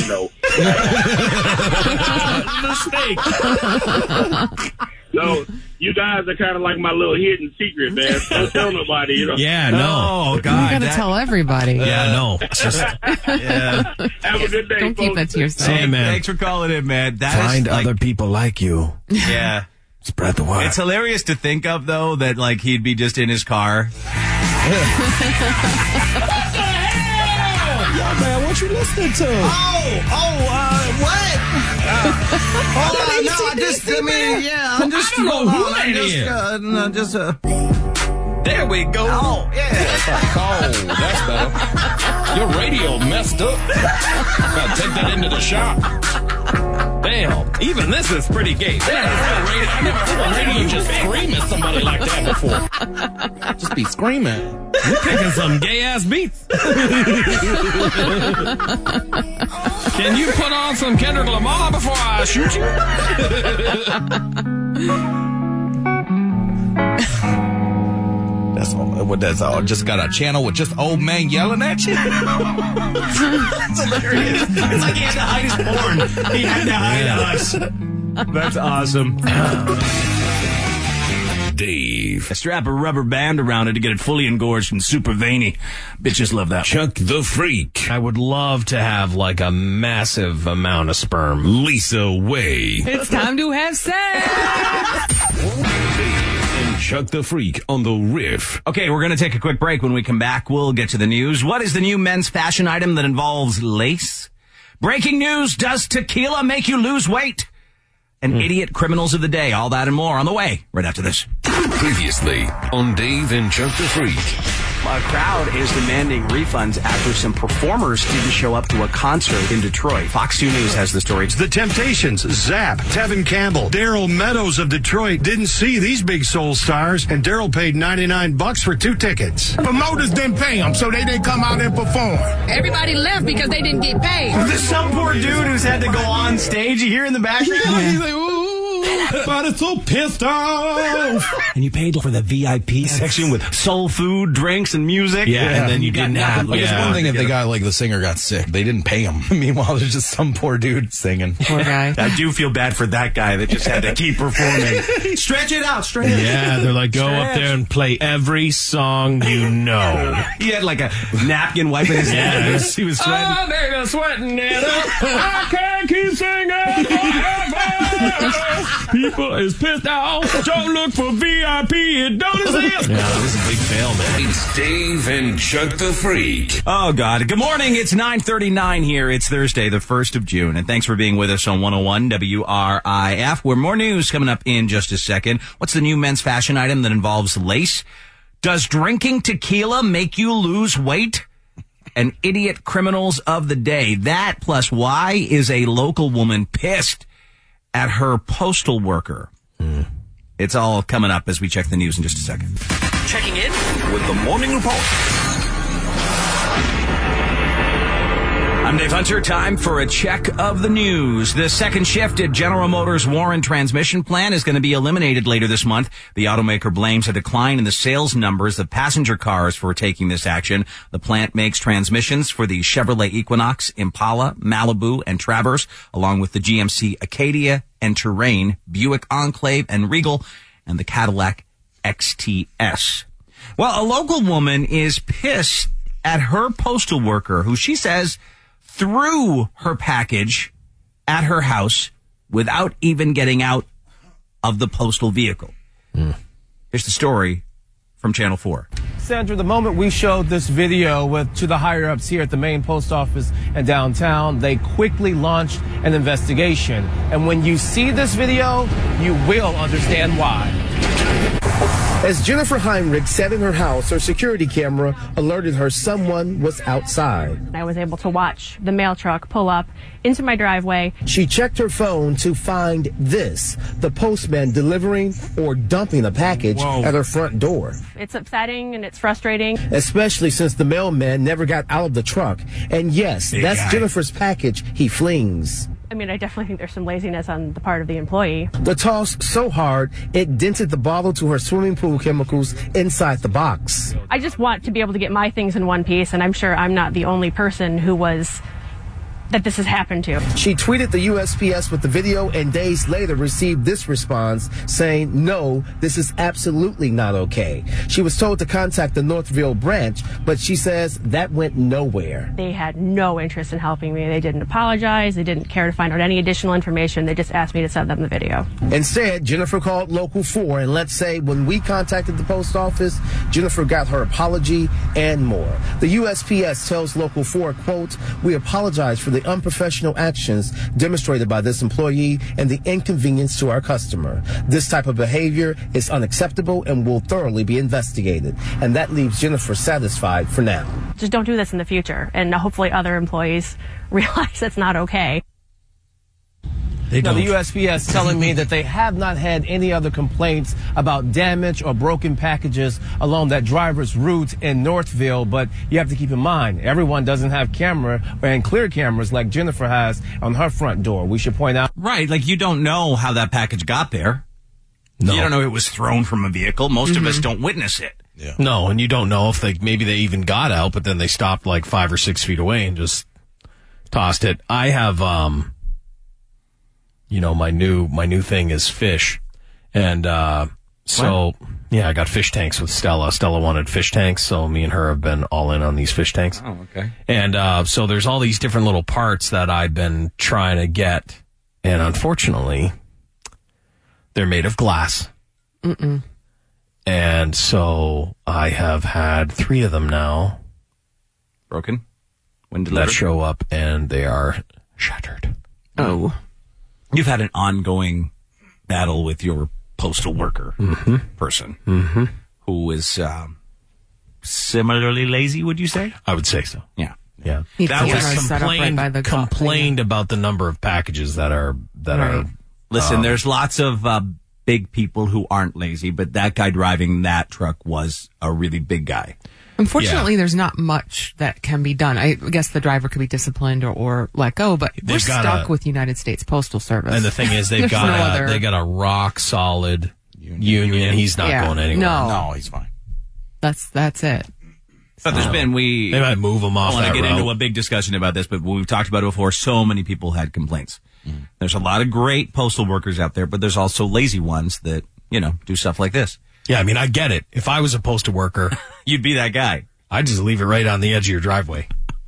mistake. So you guys are kind of like my little hidden secret, man. Don't tell nobody, Yeah, no. Oh, God. You got to tell everybody. Yeah, no. Just, Have a good day, Don't keep that to yourself. Hey, man. Thanks for calling in, man. Find other people like you. Yeah. Spread the word. It's hilarious to think of, though, that, he'd be just in his car. Yeah, man, what you listening to? What? I'm just there we go. Oh, yeah. That's better. Your radio messed up. Gotta take that into the shop. Damn, even this is pretty gay. I never heard a radio just scream at somebody like that before. Just be screaming. You're picking some gay-ass beats. Can you put on some Kendrick Lamar before I shoot you? That's all. Just got a channel with just old man yelling at you. That's hilarious. It's like he had to hide his porn. He had to hide us. That's awesome. Dave. Strap a rubber band around it to get it fully engorged and super veiny. Bitches love that. Chuck the Freak. I would love to have a massive amount of sperm. Lisa Way. It's time to have sex. And Chuck the Freak on the riff. Okay, we're going to take a quick break. When we come back, we'll get to the news. What is the new men's fashion item that involves lace? Breaking news. Does tequila make you lose weight? And idiot criminals of the day. All that and more on the way right after this. Previously on Dave and Chuck the Freak. A crowd is demanding refunds after some performers didn't show up to a concert in Detroit. Fox 2 News has the story. The Temptations, Zapp, Tevin Campbell, Daryl Meadows of Detroit didn't see these big soul stars, and Daryl paid $99 for 2 tickets. Promoters didn't pay them, so they didn't come out and perform. Everybody left because they didn't get paid. There's some poor dude who's had to go on stage. You hear in the background? Yeah. He's like, ooh. But it's so pissed off. And you paid for the VIP section with soul food, drinks, and music. Yeah, and then you didn't have. It's one thing if the singer got sick. They didn't pay him. Meanwhile, there's just some poor dude singing. Poor guy. I do feel bad for that guy that just had to keep performing. Stretch it out, stretch it. Yeah, they're like, go up there and play every song you know. He had a napkin wiping his head. He was sweating. Oh, they're sweating it up. I can't keep singing forever. People is pissed off. Don't look for VIP. It don't exist. Yeah, this is a big fail, man. It's Dave and Chuck the Freak. Oh, God. Good morning. It's 9:39 here. It's Thursday, the 1st of June. And thanks for being with us on 101 WRIF. Where more news coming up in just a second. What's the new men's fashion item that involves lace? Does drinking tequila make you lose weight? And idiot criminals of the day. That plus why is a local woman pissed at her postal worker? It's all coming up as we check the news in just a second. Checking in with the Morning Report. I'm Dave Hunter. Time for a check of the news. The second shift at General Motors Warren transmission plant is going to be eliminated later this month. The automaker blames a decline in the sales numbers of passenger cars for taking this action. The plant makes transmissions for the Chevrolet Equinox, Impala, Malibu, and Traverse, along with the GMC Acadia and Terrain, Buick Enclave and Regal, and the Cadillac XTS. Well, a local woman is pissed at her postal worker who she says threw her package at her house without even getting out of the postal vehicle. Here's the story from Channel 4. Sandra, the moment we showed this video to the higher-ups here at the main post office in downtown, they quickly launched an investigation. And when you see this video, you will understand why. As Jennifer Heinrich sat in her house, her security camera alerted her someone was outside. I was able to watch the mail truck pull up into my driveway. She checked her phone to find this, the postman delivering or dumping a package at her front door. It's upsetting and it's frustrating. Especially since the mailman never got out of the truck. And yes, that's Jennifer's package he flings. I mean, I definitely think there's some laziness on the part of the employee. The toss so hard, it dented the bottle to her swimming pool chemicals inside the box. I just want to be able to get my things in one piece, and I'm sure I'm not the only person that this has happened to. She tweeted the USPS with the video and days later received this response saying, no, this is absolutely not okay. She was told to contact the Northville branch, but she says that went nowhere. They had no interest in helping me. They didn't apologize. They didn't care to find out any additional information. They just asked me to send them the video. Instead, Jennifer called Local 4, and let's say when we contacted the post office, Jennifer got her apology and more. The USPS tells Local 4, quote, we apologize for the unprofessional actions demonstrated by this employee and the inconvenience to our customer. This type of behavior is unacceptable and will thoroughly be investigated. And that leaves Jennifer satisfied for now. Just don't do this in the future. And hopefully other employees realize that's not okay. Now, the USPS telling me that they have not had any other complaints about damage or broken packages along that driver's route in Northville. But you have to keep in mind, everyone doesn't have camera and clear cameras like Jennifer has on her front door. We should point out. Right, like you don't know how that package got there. No. You don't know it was thrown from a vehicle. Most of us don't witness it. Yeah. No, and you don't know if maybe they even got out, but then they stopped like 5 or 6 feet away and just tossed it. I have, my new thing is fish. And, I got fish tanks with Stella. Stella wanted fish tanks, so me and her have been all in on these fish tanks. Oh, okay. And, so there's all these different little parts that I've been trying to get. And unfortunately, they're made of glass. Mm-mm. And so I have had 3 of them now. Broken? When delivered? That show up and they are shattered. Oh. You've had an ongoing battle with your postal worker person who is similarly lazy, would you say? I would say so. Yeah. Yeah. That was complained about the number of packages that are. Listen, there's lots of big people who aren't lazy, but that guy driving that truck was a really big guy. Unfortunately, there's not much that can be done. I guess the driver could be disciplined or let go, but we're stuck with United States Postal Service. And the thing is, they got a rock solid union. He's not going anywhere. No, he's fine. That's it. But there's been they might move him off. I want to get into a big discussion about this, but we've talked about it before. So many people had complaints. There's a lot of great postal workers out there, but there's also lazy ones that do stuff like this. Yeah, I mean, I get it. If I was a postal worker, you'd be that guy. I'd just leave it right on the edge of your driveway.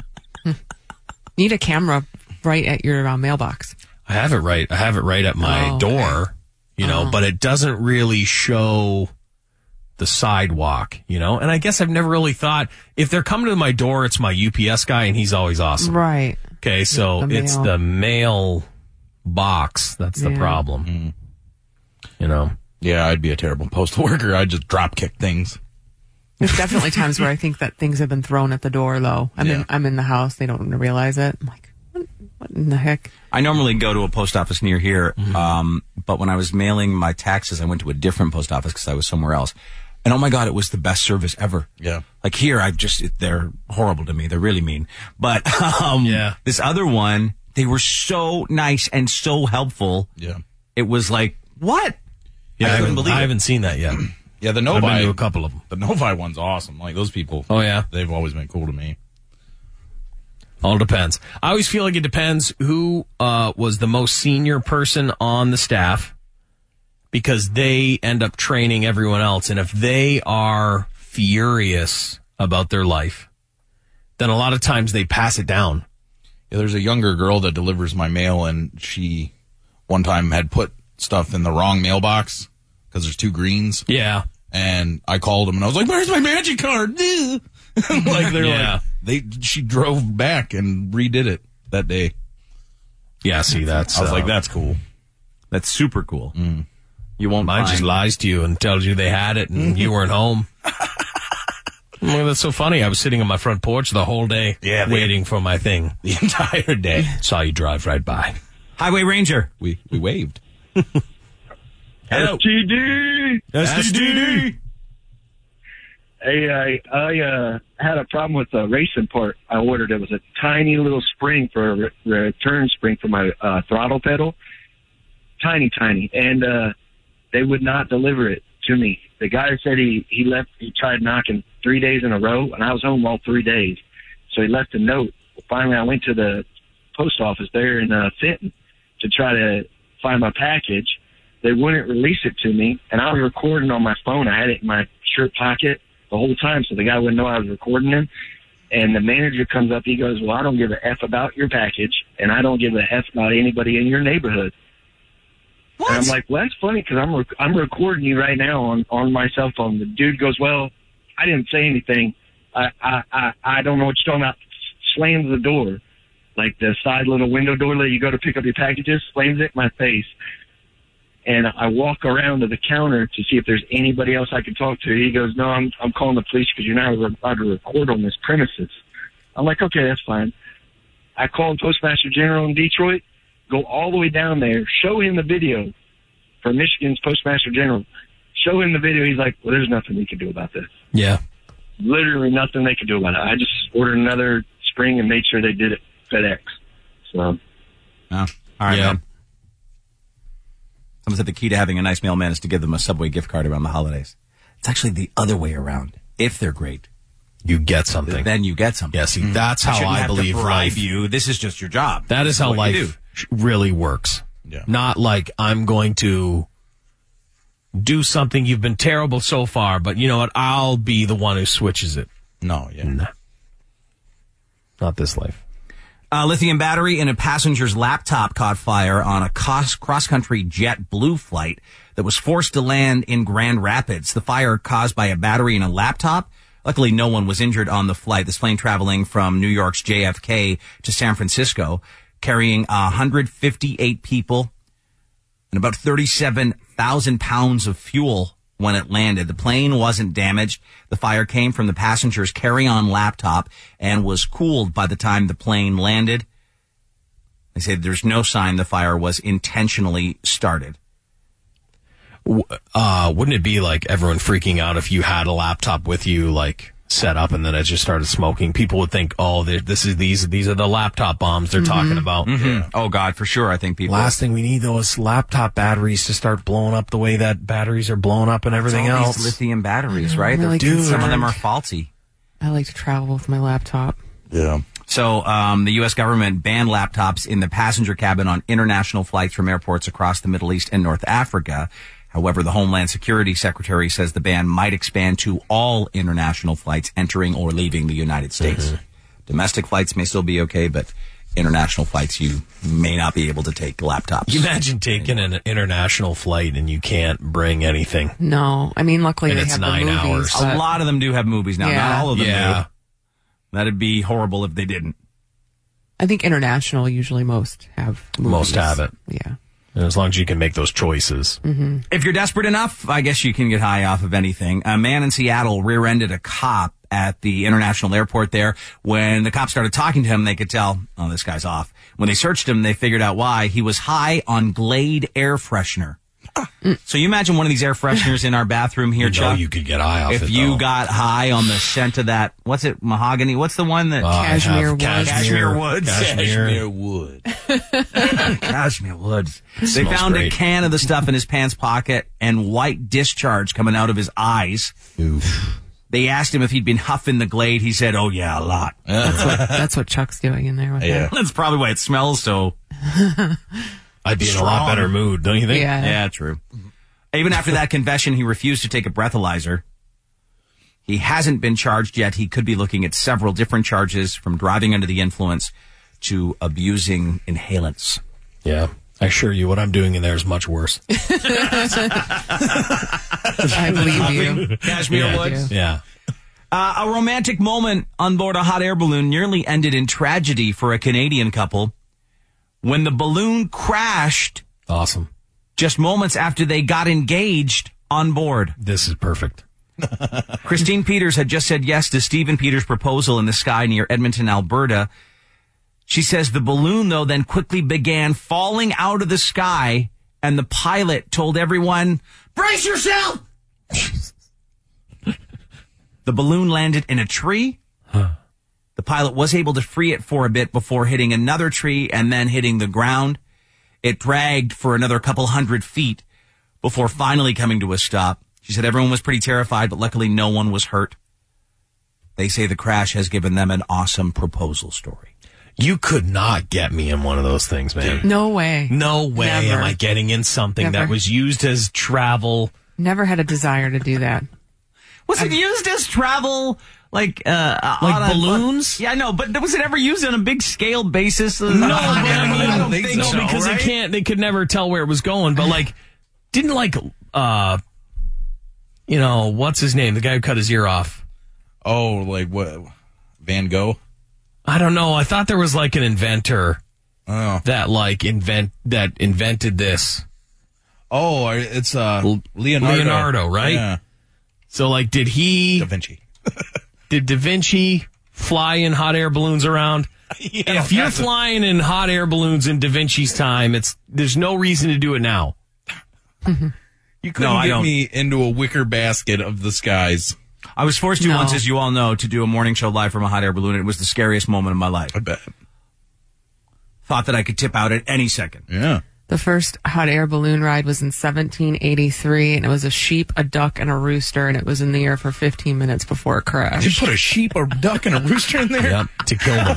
Need a camera right at your mailbox. I have it right at my door, but it doesn't really show the sidewalk, and I guess I've never really thought if they're coming to my door, it's my UPS guy and he's always awesome. Right. Okay. So it's the mail box. That's the problem. Yeah, I'd be a terrible postal worker. I'd just drop kick things. There's definitely times where I think that things have been thrown at the door, though. I'm in the house. They don't realize it. I'm like, what in the heck? I normally go to a post office near here, but when I was mailing my taxes, I went to a different post office because I was somewhere else. And oh my God, it was the best service ever. Yeah. Like here, they're horrible to me. They're really mean. But this other one, they were so nice and so helpful. Yeah. It was like, what? Yeah, I haven't seen that yet. Yeah, the Novi. I've been to a couple of them. The Novi one's awesome. Like those people. Oh yeah, they've always been cool to me. All depends. I always feel like it depends who was the most senior person on the staff, because they end up training everyone else. And if they are furious about their life, then a lot of times they pass it down. Yeah, there's a younger girl that delivers my mail, and she one time had put stuff in the wrong mailbox because there's 2 greens. Yeah. And I called them and I was like, "Where's my magic card?" She drove back and redid it that day. Yeah, see, I was like, that's cool. That's super cool. Mm. You won't Mine just lies to you and tells you they had it and you weren't home. Well, that's so funny. I was sitting on my front porch the whole day waiting for my thing. The entire day. Saw you drive right by. Highway Ranger. We waved. Hello. STD. Hey, I had a problem with a racing part I ordered. It was a tiny little spring for a return spring for my throttle pedal. Tiny. And they would not deliver it to me. The guy said he tried knocking 3 days in a row, and I was home all 3 days. So he left a note. Finally, I went to the post office there in Fenton to try to find my package. They wouldn't release it to me, and I was recording on my phone. I had it in my shirt pocket the whole time, so the guy wouldn't know I was recording him. And the manager comes up, he goes, "Well, I don't give a F about your package, and I don't give a F about anybody in your neighborhood." What? And I'm like, "Well, that's funny because I'm recording you right now on my cell phone." The dude goes, "Well, I didn't say anything. I don't know what you're talking about." Slams the door, like the side little window door that you go to pick up your packages, slams it in my face. And I walk around to the counter to see if there's anybody else I can talk to. He goes, "No, I'm calling the police because you're not allowed to record on this premises." I'm like, "Okay, that's fine." I called Postmaster General in Detroit, go all the way down there, show him the video for Michigan's Postmaster General. Show him the video. He's like, "Well, there's nothing we can do about this." Yeah. Literally nothing they could do about it. I just ordered another spring and made sure they did it FedEx. So. Oh, all right, man. Someone said the key to having a nice mailman is to give them a Subway gift card around the holidays. It's actually the other way around. If they're great, you get something. Then you get something. Yeah, see, that's how I believe life. You. This is just your job. That is how life really works. Yeah. Not like I'm going to do something. You've been terrible so far, but you know what? I'll be the one who switches it. No, yeah. Nah. Not this life. Lithium battery in a passenger's laptop caught fire on a cross-country JetBlue flight that was forced to land in Grand Rapids. The fire caused by a battery in a laptop. Luckily, no one was injured on the flight. This plane traveling from New York's JFK to San Francisco, carrying 158 people and about 37,000 pounds of fuel when it landed. The plane wasn't damaged. The fire came from the passenger's carry-on laptop and was cooled by the time the plane landed. They said there's no sign the fire was intentionally started. Wouldn't it be like everyone freaking out if you had a laptop with you, like set up, and then it just started smoking? People would think, "Oh, these are the laptop bombs they're talking about." Mm-hmm. Yeah. Oh God, for sure. I think people. Last thing we need though is laptop batteries to start blowing up the way that batteries are blowing up and everything else. These lithium batteries, right? Really some of them are faulty. I like to travel with my laptop. Yeah. So the U.S. government banned laptops in the passenger cabin on international flights from airports across the Middle East and North Africa. However, the Homeland Security Secretary says the ban might expand to all international flights entering or leaving the United States. Mm-hmm. Domestic flights may still be okay, but international flights, you may not be able to take laptops. You imagine taking an international flight and you can't bring anything. No. I mean, luckily and they it's have 9 the movies. hours. A lot of them do have movies now. Yeah. Not all of them Yeah. do. That'd be horrible if they didn't. I think international usually most have movies. Most have it. Yeah. And as long as you can make those choices. Mm-hmm. If you're desperate enough, I guess you can get high off of anything. A man in Seattle rear-ended a cop at the international airport there. When the cops started talking to him, they could tell, oh, this guy's off. When they searched him, they figured out why. He was high on Glade air freshener. So you imagine one of these air fresheners in our bathroom here, Chuck. You could get high off it, if you got high on the scent of that, what's it, mahogany? What's the one that? Cashmere wood. Cashmere woods. Cashmere wood. Cashmere woods. They found a can of the stuff in his pants pocket and white discharge coming out of his eyes. Oof. They asked him if he'd been huffing the Glade. He said, "Oh yeah, a lot." That's what Chuck's doing in there with that. That's probably why it smells so. I'd be in a lot better mood, don't you think? Yeah. Yeah, true. Even after that confession, he refused to take a breathalyzer. He hasn't been charged yet. He could be looking at several different charges, from driving under the influence to abusing inhalants. Yeah. I assure you, what I'm doing in there is much worse. I believe you. Cashmere Woods? Yeah. A romantic moment on board a hot air balloon nearly ended in tragedy for a Canadian couple when the balloon crashed. Awesome. Just moments after they got engaged on board. This is perfect. Christine Peters had just said yes to Stephen Peters' proposal in the sky near Edmonton, Alberta. She says the balloon, though, then quickly began falling out of the sky, and the pilot told everyone, "Brace yourself!" The balloon landed in a tree. The pilot was able to free it for a bit before hitting another tree and then hitting the ground. It dragged for another couple hundred feet before finally coming to a stop. She said everyone was pretty terrified, but luckily no one was hurt. They say the crash has given them an awesome proposal story. You could not get me in one of those things, man. No way. No way Never. am I getting in something that was used as travel. Never had a desire to do that. Was it used as travel, like balloons? Yeah, I know, but was it ever used on a big scale basis? No, I don't think so, because right? they could never tell where it was going. But didn't what's his name? The guy who cut his ear off. Oh, what? Van Gogh? I don't know. I thought there was an inventor that invented this. Oh, it's Leonardo. Leonardo, right? Yeah. So, did he... Da Vinci. Did Da Vinci fly in hot air balloons around? Yeah, if you're flying in hot air balloons in Da Vinci's time, there's no reason to do it now. You couldn't get me into a wicker basket of the skies. I was forced to once, as you all know, to do a morning show live from a hot air balloon, and it was the scariest moment of my life. I bet. Thought that I could tip out at any second. Yeah. The first hot air balloon ride was in 1783, and it was a sheep, a duck, and a rooster, and it was in the air for 15 minutes before it crashed. You put a sheep, a duck, and a rooster in there? Yep, to kill them.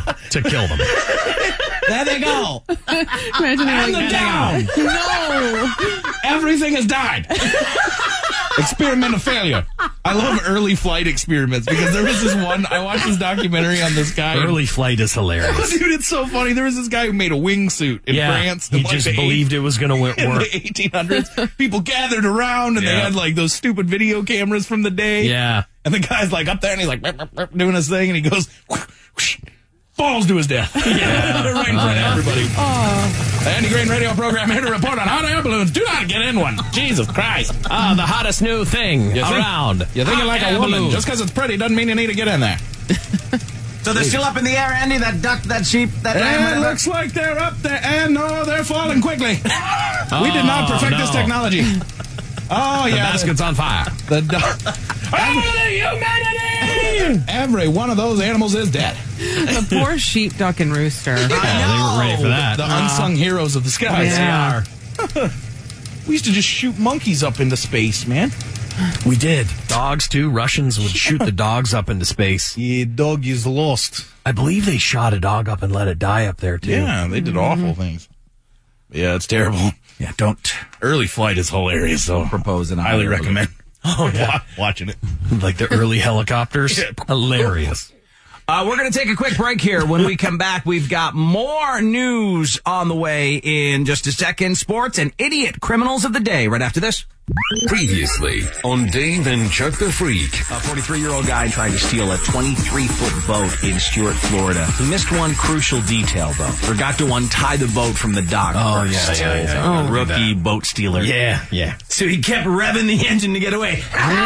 There they go. Imagine and the down. No. Everything has died. Experiment of failure. I love early flight experiments because there was this one, I watched this documentary on this guy. Early flight is hilarious. Dude, it's so funny. There was this guy who made a wingsuit in France. He just believed it was going to work. In the 1800s. People gathered around and they had those stupid video cameras from the day. Yeah. And the guy's up there and he's doing his thing and he goes, whoosh, falls to his death. Yeah. Right in front of everybody. The Andy Green radio program here to report on hot air balloons. Do not get in one. Jesus Christ. The hottest new thing around. You're thinking like a woman. Just because it's pretty doesn't mean you need to get in there. So they're still up in the air, Andy? That duck, that sheep, that lamb? It looks like they're up there. And no, they're falling quickly. We did not perfect this technology. Oh, yeah. The basket's on fire. The duck. the humanity! Every one of those animals is dead. The poor sheep, duck, and rooster. They weren't ready for that. The unsung heroes of the skies. Yeah. They are. We used to just shoot monkeys up into space, man. We did. Dogs, too. Russians would shoot the dogs up into space. Yeah, dog is lost. I believe they shot a dog up and let it die up there, too. Yeah, they did awful things. Yeah, it's terrible. Yeah, don't. Early flight is hilarious, though. Propose and highly recommend. Oh, yeah. Watching it. Like the early helicopters. Hilarious. We're going to take a quick break here. When we come back, we've got more news on the way in just a second. Sports and idiot criminals of the day right after this. Previously on Dave and Chuck the Freak. A 43-year-old guy tried to steal a 23-foot boat in Stuart, Florida. He missed one crucial detail, though. Forgot to untie the boat from the dock first. Yeah. Rookie boat stealer. Yeah. So he kept revving the engine to get away.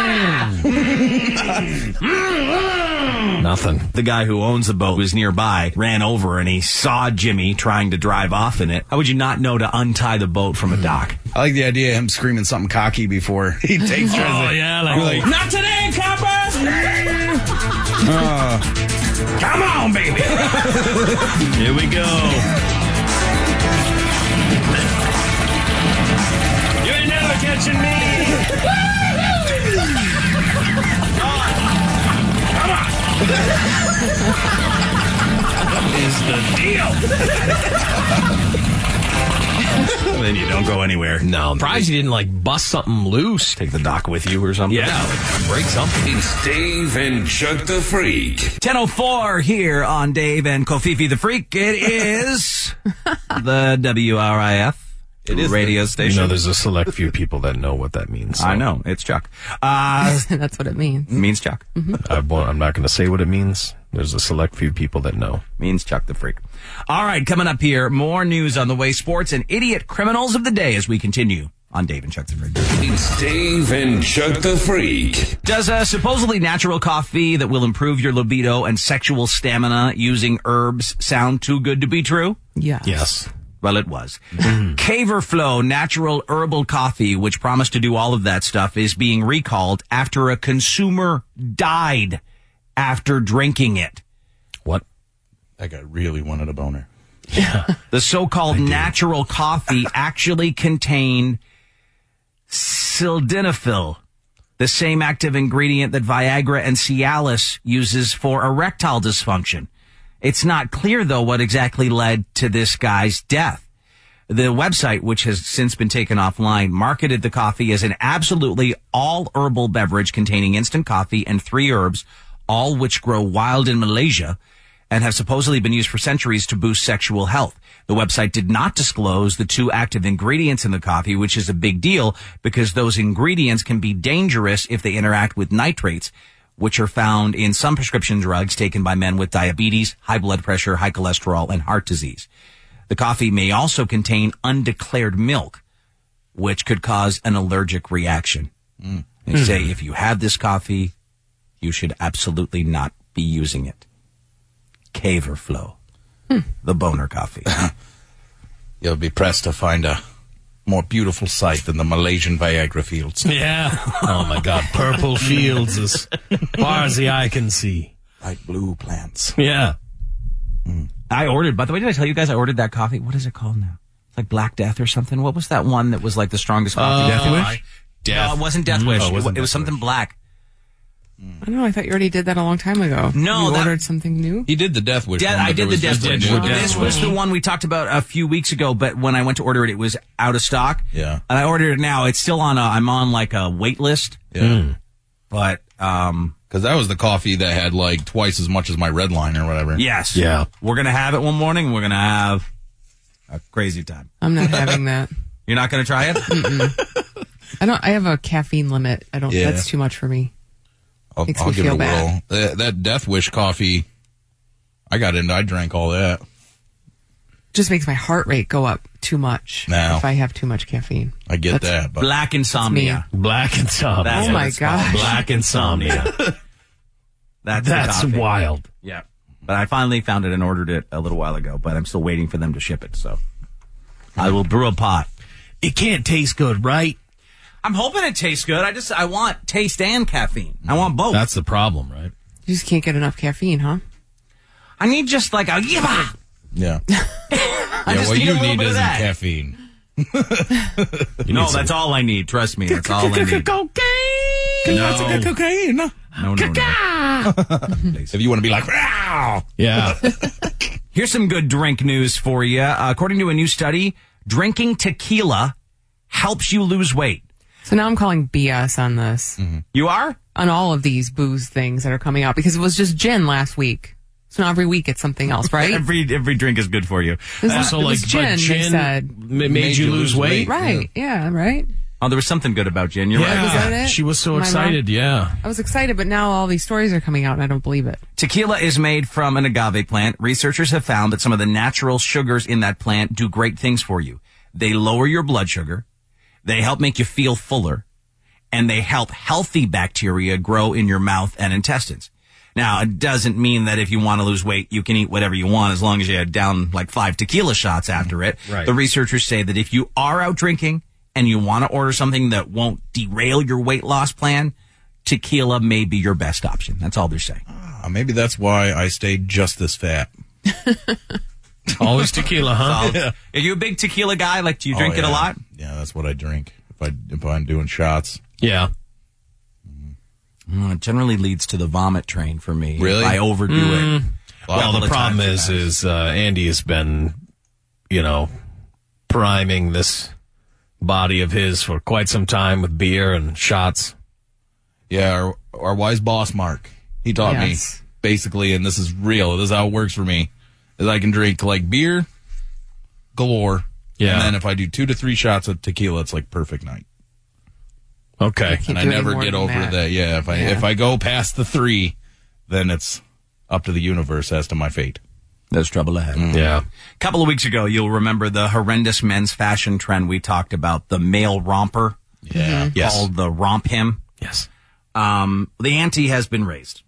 Nothing. The guy who owns the boat was nearby, ran over, and he saw Jimmy trying to drive off in it. How would you not know to untie the boat from a dock? I like the idea of him screaming something cocky before he takes like not today, coppers! Come on, baby! Here we go. You ain't never catching me! Come on! What is the deal? and then you don't go anywhere. No. Surprised you didn't, like, bust something loose. Take the dock with you or something. Yeah, like, break something. It's Dave and Chuck the Freak. 10:04 here on Dave and Kofifi the Freak. It is the WRIF. It is radio station. You know, there's a select few people that know what that means. So. I know. It's Chuck. That's what it means. It means Chuck. Mm-hmm. I'm not going to say what it means. There's a select few people that know. Means Chuck the Freak. All right, coming up here, more news on the way, sports, and idiot criminals of the day as we continue on Dave and Chuck the Freak. It's Dave and Chuck the Freak. Does a supposedly natural coffee that will improve your libido and sexual stamina using herbs sound too good to be true? Yes. Well, it was. Caverflow natural herbal coffee, which promised to do all of that stuff, is being recalled after a consumer died after drinking it. What? That guy really wanted a boner. Yeah. The so-called natural coffee actually contained sildenafil, the same active ingredient that Viagra and Cialis uses for erectile dysfunction. It's not clear, though, what exactly led to this guy's death. The website, which has since been taken offline, marketed the coffee as an absolutely all-herbal beverage containing instant coffee and 3 herbs, all which grow wild in Malaysia and have supposedly been used for centuries to boost sexual health. The website did not disclose the 2 active ingredients in the coffee, which is a big deal because those ingredients can be dangerous if they interact with nitrates, which are found in some prescription drugs taken by men with diabetes, high blood pressure, high cholesterol, and heart disease. The coffee may also contain undeclared milk, which could cause an allergic reaction. They say if you have this coffee, you should absolutely not be using it. Caverflow, the boner coffee. You'll be pressed to find a more beautiful sight than the Malaysian Viagra fields. Yeah. Oh, my God. Purple fields as far as the eye can see. Light blue plants. Yeah. I ordered, by the way, did I tell you guys I ordered that coffee? What is it called now? It's like Black Death or something. What was that one that was like the strongest coffee? Death Wish? No, it wasn't Death Wish. It was something black. I don't know. I thought you already did that a long time ago. No, you ordered something new. He did the Death Wish. I did the Death Wish. Wish. This was the one we talked about a few weeks ago, but when I went to order it, it was out of stock. Yeah. And I ordered it now. It's still on I'm on like a wait list. Yeah. But, because that was the coffee that had like twice as much as my Red Line or whatever. Yes. Yeah. We're going to have it one morning and we're going to have a crazy time. I'm not having that. You're not going to try it? Mm-mm. I have a caffeine limit. That's too much for me. I'll Makes me give feel it a bad. whirl. That Death Wish coffee, I drank all that. Just makes my heart rate go up too much if I have too much caffeine. I get that. But Black insomnia. Black insomnia. Oh my gosh. Black insomnia. That's wild. Yeah. But I finally found it and ordered it a little while ago, but I'm still waiting for them to ship it, so I will brew a pot. It can't taste good, right? I'm hoping it tastes good. I want taste and caffeine. I want both. That's the problem, right? You just can't get enough caffeine, huh? I need just like a yibba. Yeah. What you need isn't caffeine. That's all I need. Trust me, that's all I need. Cocaine. Cocaine. No. If you want to be like, wow. Yeah. Here's some good drink news for you. According to a new study, drinking tequila helps you lose weight. So now I'm calling BS on this. Mm-hmm. You are? On all of these booze things that are coming out, because it was just gin last week. So now every week it's something else, right? every drink is good for you. So like gin, they said. Made you lose weight? Right, yeah, right? Oh, there was something good about gin. You're right. Was that it? She was so excited, yeah. I was excited, but now all these stories are coming out and I don't believe it. Tequila is made from an agave plant. Researchers have found that some of the natural sugars in that plant do great things for you. They lower your blood sugar. They help make you feel fuller. And they help healthy bacteria grow in your mouth and intestines. Now, it doesn't mean that if you want to lose weight, you can eat whatever you want as long as you down like 5 tequila shots after it. Right. The researchers say that if you are out drinking and you want to order something that won't derail your weight loss plan, tequila may be your best option. That's all they're saying. Maybe that's why I stayed just this fat. Always tequila, huh? Yeah. Are you a big tequila guy? Like, do you drink it a lot? Yeah, that's what I drink if I'm doing shots. Yeah. It generally leads to the vomit train for me. Really? If I overdo it. Well, the problem is Andy has been, priming this body of his for quite some time with beer and shots. Yeah, our wise boss, Mark, he taught me, basically, and this is real, this is how it works for me, is I can drink, like, beer galore, and then if I do 2 to 3 shots of tequila, it's like perfect night. Okay. And I never get over that. Yeah, if I go past the 3, then it's up to the universe as to my fate. There's trouble ahead. Yeah. A couple of weeks ago, you'll remember the horrendous men's fashion trend we talked about, the male romper. Yeah. Yes. Called the romp him. Yes. The ante has been raised.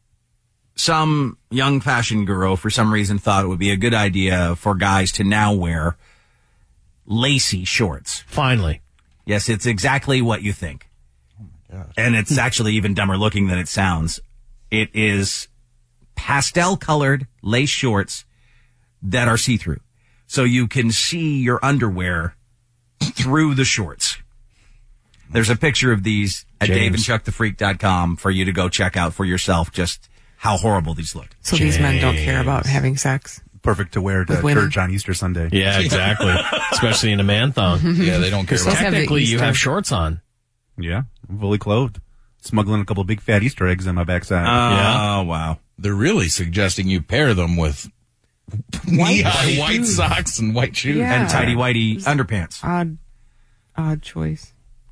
Some young fashion guru, for some reason, thought it would be a good idea for guys to now wear lacy shorts. Finally. Yes, it's exactly what you think. Oh my gosh. And it's actually even dumber looking than it sounds. It is pastel-colored lace shorts that are see-through. So you can see your underwear through the shorts. There's a picture of these at DaveandChuckTheFreak.com for you to go check out for yourself just how horrible these look. So these men don't care about having sex? Perfect to wear to church on Easter Sunday. Yeah, exactly. Especially in a man thong. Yeah, they don't care. Because technically you have shorts on. Yeah, I'm fully clothed. Smuggling a couple big fat Easter eggs on my backside. Oh, wow. They're really suggesting you pair them with knee-high white socks and white shoes. Yeah. And tighty-whitey underpants. Odd choice.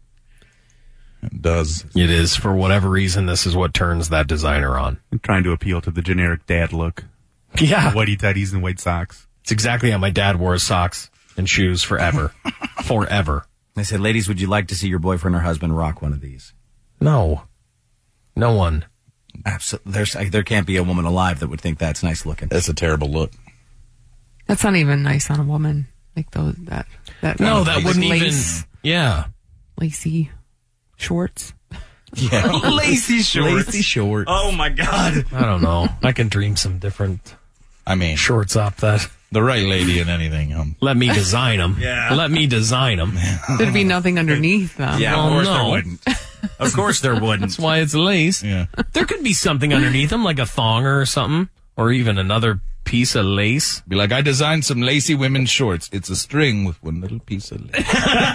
It does. It is. For whatever reason, this is what turns that designer on. I'm trying to appeal to the generic dad look. Yeah. Whitey tighties and white socks. It's exactly how my dad wore his socks and shoes forever. Forever. I said, ladies, would you like to see your boyfriend or husband rock one of these? No. No one. Absolutely. There can't be a woman alive that would think that's nice looking. That's a terrible look. That's not even nice on a woman. Like those, that no, that wouldn't lace, even, yeah. Lacy shorts. Yeah. Lacy shorts. Lacy shorts. Oh my God. I don't know. I can dream some different shorts up that. The right lady in anything. Let me design them. Yeah. Let me design them. There'd be nothing underneath them. Yeah, of course there wouldn't. Of course there wouldn't. That's why it's lace. Yeah. There could be something underneath them, like a thong or something, or even another piece of lace. Be like, I designed some lacy women's shorts. It's a string with one little piece of lace.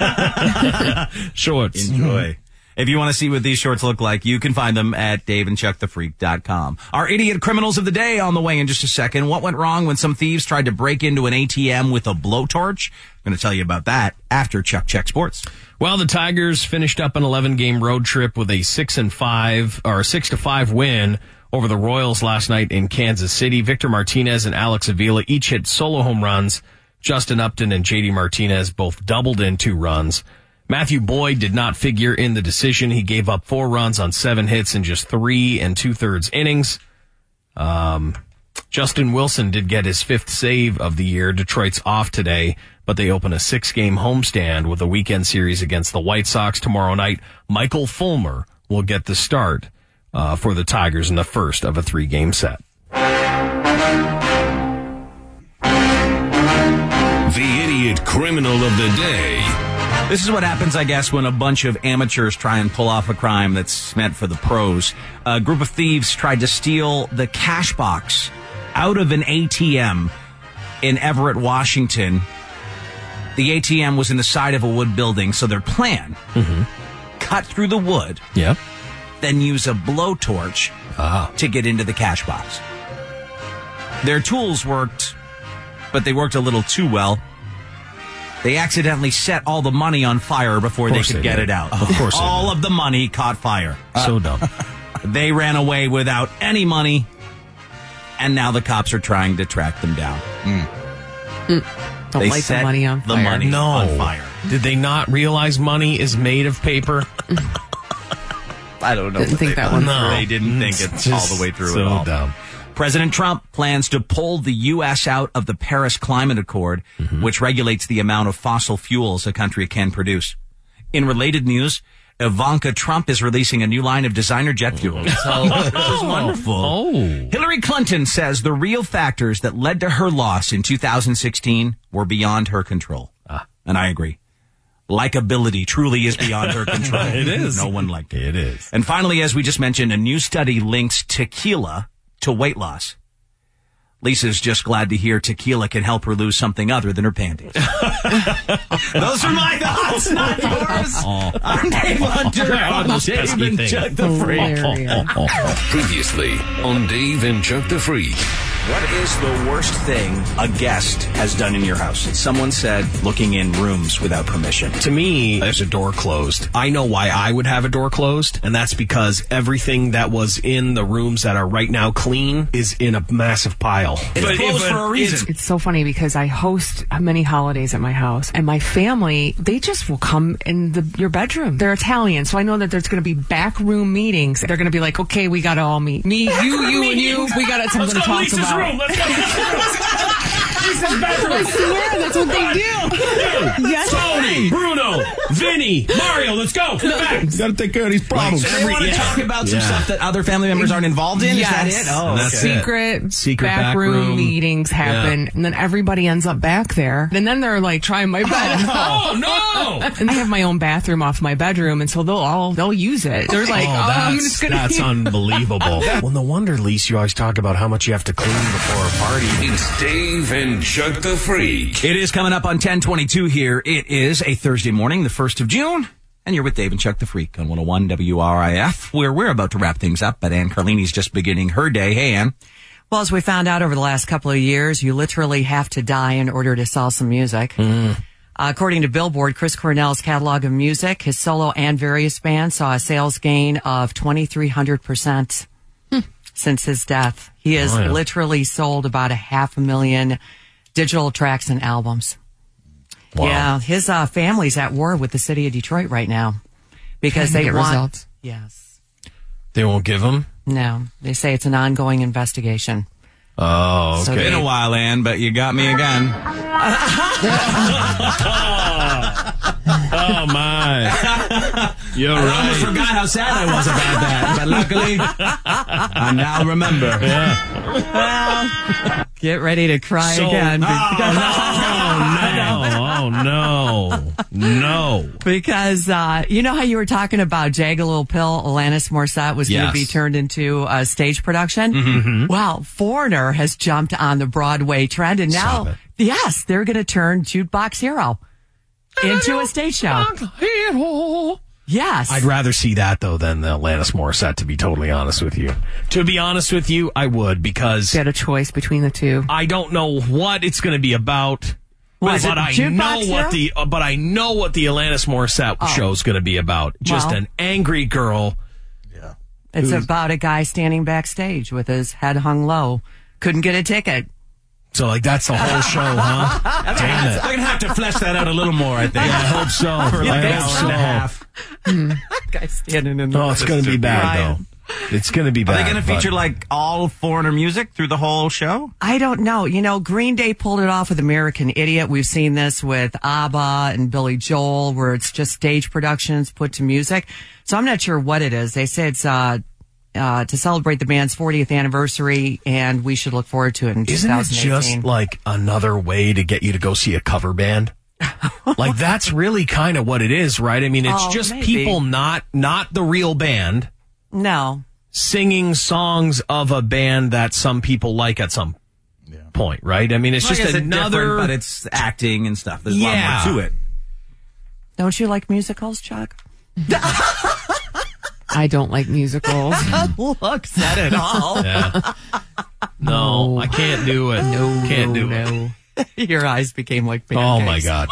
Shorts. Enjoy. If you want to see what these shorts look like, you can find them at DaveandChuckTheFreak.com. Our idiot criminals of the day on the way in just a second. What went wrong when some thieves tried to break into an ATM with a blowtorch? I'm going to tell you about that after Chuck Check Sports. Well, the Tigers finished up an 11-game road trip with a 6-5 win over the Royals last night in Kansas City. Victor Martinez and Alex Avila each hit solo home runs. Justin Upton and JD Martinez both doubled in 2 runs. Matthew Boyd did not figure in the decision. He gave up 4 runs on 7 hits in just 3 2/3 innings. Justin Wilson did get his 5th save of the year. Detroit's off today, but they open a 6-game homestand with a weekend series against the White Sox tomorrow night. Michael Fulmer will get the start for the Tigers in the first of a 3-game set. The idiot criminal of the day. This is what happens, I guess, when a bunch of amateurs try and pull off a crime that's meant for the pros. A group of thieves tried to steal the cash box out of an ATM in Everett, Washington. The ATM was in the side of a wood building, so their plan, cut through the wood, then use a blowtorch to get into the cash box. Their tools worked, but they worked a little too well. They accidentally set all the money on fire before they could get it out. Of course all of the money caught fire. So dumb. They ran away without any money, and now the cops are trying to track them down. Don't They light the set money on the fire. money on fire. Did they not realize money is made of paper? I don't know. Didn't think that one No. They didn't think It's it all just the way through so at all. dumb. President Trump plans to pull the U.S. out of the Paris Climate Accord, which regulates the amount of fossil fuels a country can produce. In related news, Ivanka Trump is releasing a new line of designer jet fuel. So this is wonderful. Hillary Clinton says the real factors that led to her loss in 2016 were beyond her control. And I agree. Likability truly is beyond her control. It is. No one liked it. It is. And finally, as we just mentioned, a new study links tequila to weight loss. Lisa's just glad to hear tequila can help her lose something other than her panties. Those are my thoughts, not yours. I'm Dave Hunter on Dave and Chuck the Freak. Previously on Dave and Chuck the Freak. What is the worst thing a guest has done in your house? Someone said looking in rooms without permission. To me, there's a door closed. I know why I would have a door closed, and that's because everything that was in the rooms that are right now clean is in a massive pile. It's closed for a reason. It's so funny because I host many holidays at my house, and my family, they just will come in your bedroom. They're Italian, so I know that there's going to be backroom meetings. They're going to be like, okay, we got to all meet. Me, you, and you. We got something to talk about. Let's go. Lisa's bedroom. I swear, that's what they do. Yes. Tony, Bruno, Vinny, Mario, let's go. Come back. Got to take care of these problems. So they want to talk about some stuff that other family members aren't involved in? Yes. Is that it? Oh, that's Secret backroom meetings happen, and then everybody ends up back there. And then they're like trying my bed. Oh, no. And I have my own bathroom off my bedroom, and so they'll use it. They're like, I'm just gonna. That's unbelievable. Well, no wonder, Lisa, you always talk about how much you have to clean before a party. It's Dave and Chuck the Freak. It is coming up on 10:22 here. It is a Thursday morning, the 1st of June, and you're with Dave and Chuck the Freak on 101 WRIF, where we're about to wrap things up, but Ann Carlini's just beginning her day. Hey, Ann. Well, as we found out over the last couple of years, you literally have to die in order to sell some music. According to Billboard, Chris Cornell's catalog of music, his solo and various bands saw a sales gain of 2,300% since his death. He has literally sold about 500,000 digital tracks and albums. Wow. Yeah, his family's at war with the city of Detroit right now because they get want results. Yes. They won't give them? No, they say it's an ongoing investigation. Oh, okay. So Been a while, Ann, but you got me again. Oh, my. You're I right. almost forgot how sad I was about that, but luckily, I now remember. Yeah. Well, get ready to cry again. No. Because, you know how you were talking about Jagged Little Pill, Alanis Morissette was going to be turned into a stage production? Mm-hmm. Well, Foreigner has jumped on the Broadway trend, and now, yes, they're going to turn Jukebox Hero into a stage show. Hero. Yes. I'd rather see that, though, than the Alanis Morissette, to be totally honest with you. To be honest with you, I would, because... Get a choice between the two. I don't know what it's going to be about. But I know what the Alanis Morissette show is going to be about. Just an angry girl. Yeah. It's about a guy standing backstage with his head hung low. Couldn't get a ticket. So, that's the whole show, huh? Damn it. They're going to have to flesh that out a little more, I think. Yeah, I hope so. For like an hour and a half. Guy standing in the Oh, it's going to be bad, though. It's going to be bad. Are they going to feature all Foreigner music through the whole show? I don't know. You know, Green Day pulled it off with American Idiot. We've seen this with ABBA and Billy Joel, where it's just stage productions put to music. So I'm not sure what it is. They say it's to celebrate the band's 40th anniversary, and we should look forward to it in 2018. Isn't it just like another way to get you to go see a cover band? That's really kind of what it is, right? I mean, it's just maybe. People not the real band. No. Singing songs of a band that some people like at some point, right? I mean, it's just another... but it's acting and stuff. There's a lot more to it. Don't you like musicals, Chuck? I don't like musicals. Look, said it all. Yeah. No, I can't do it. No, can't do it. Your eyes became like pancakes. Oh, my God.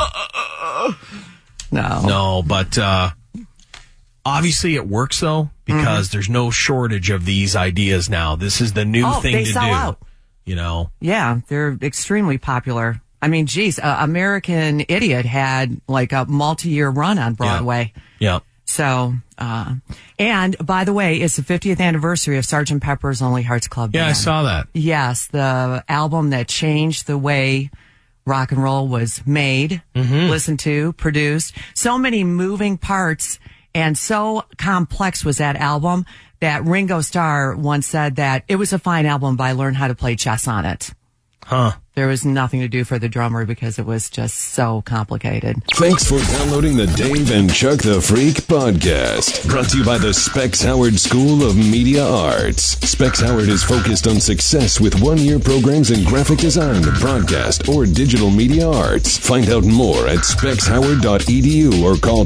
No, but obviously it works, though, because there's no shortage of these ideas now. This is the new thing they to sell do. Out. You know? Yeah, they're extremely popular. I mean, geez, American Idiot had like a multi-year run on Broadway. Yeah. So, and by the way, it's the 50th anniversary of Sgt. Pepper's Lonely Hearts Club Band. Yeah, I saw that. Yes, the album that changed the way rock and roll was made, listened to, produced. So many moving parts, and so complex was that album that Ringo Starr once said that it was a fine album, but I learned how to play chess on it. Huh. There was nothing to do for the drummer because it was just so complicated. Thanks for downloading the Dave and Chuck the Freak podcast. Brought to you by the Specs Howard School of Media Arts. Specs Howard is focused on success with one-year programs in graphic design, broadcast, or digital media arts. Find out more at specshoward.edu or call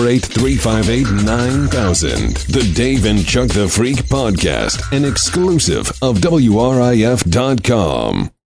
248-358-9000. The Dave and Chuck the Freak podcast, an exclusive of WRIF.com.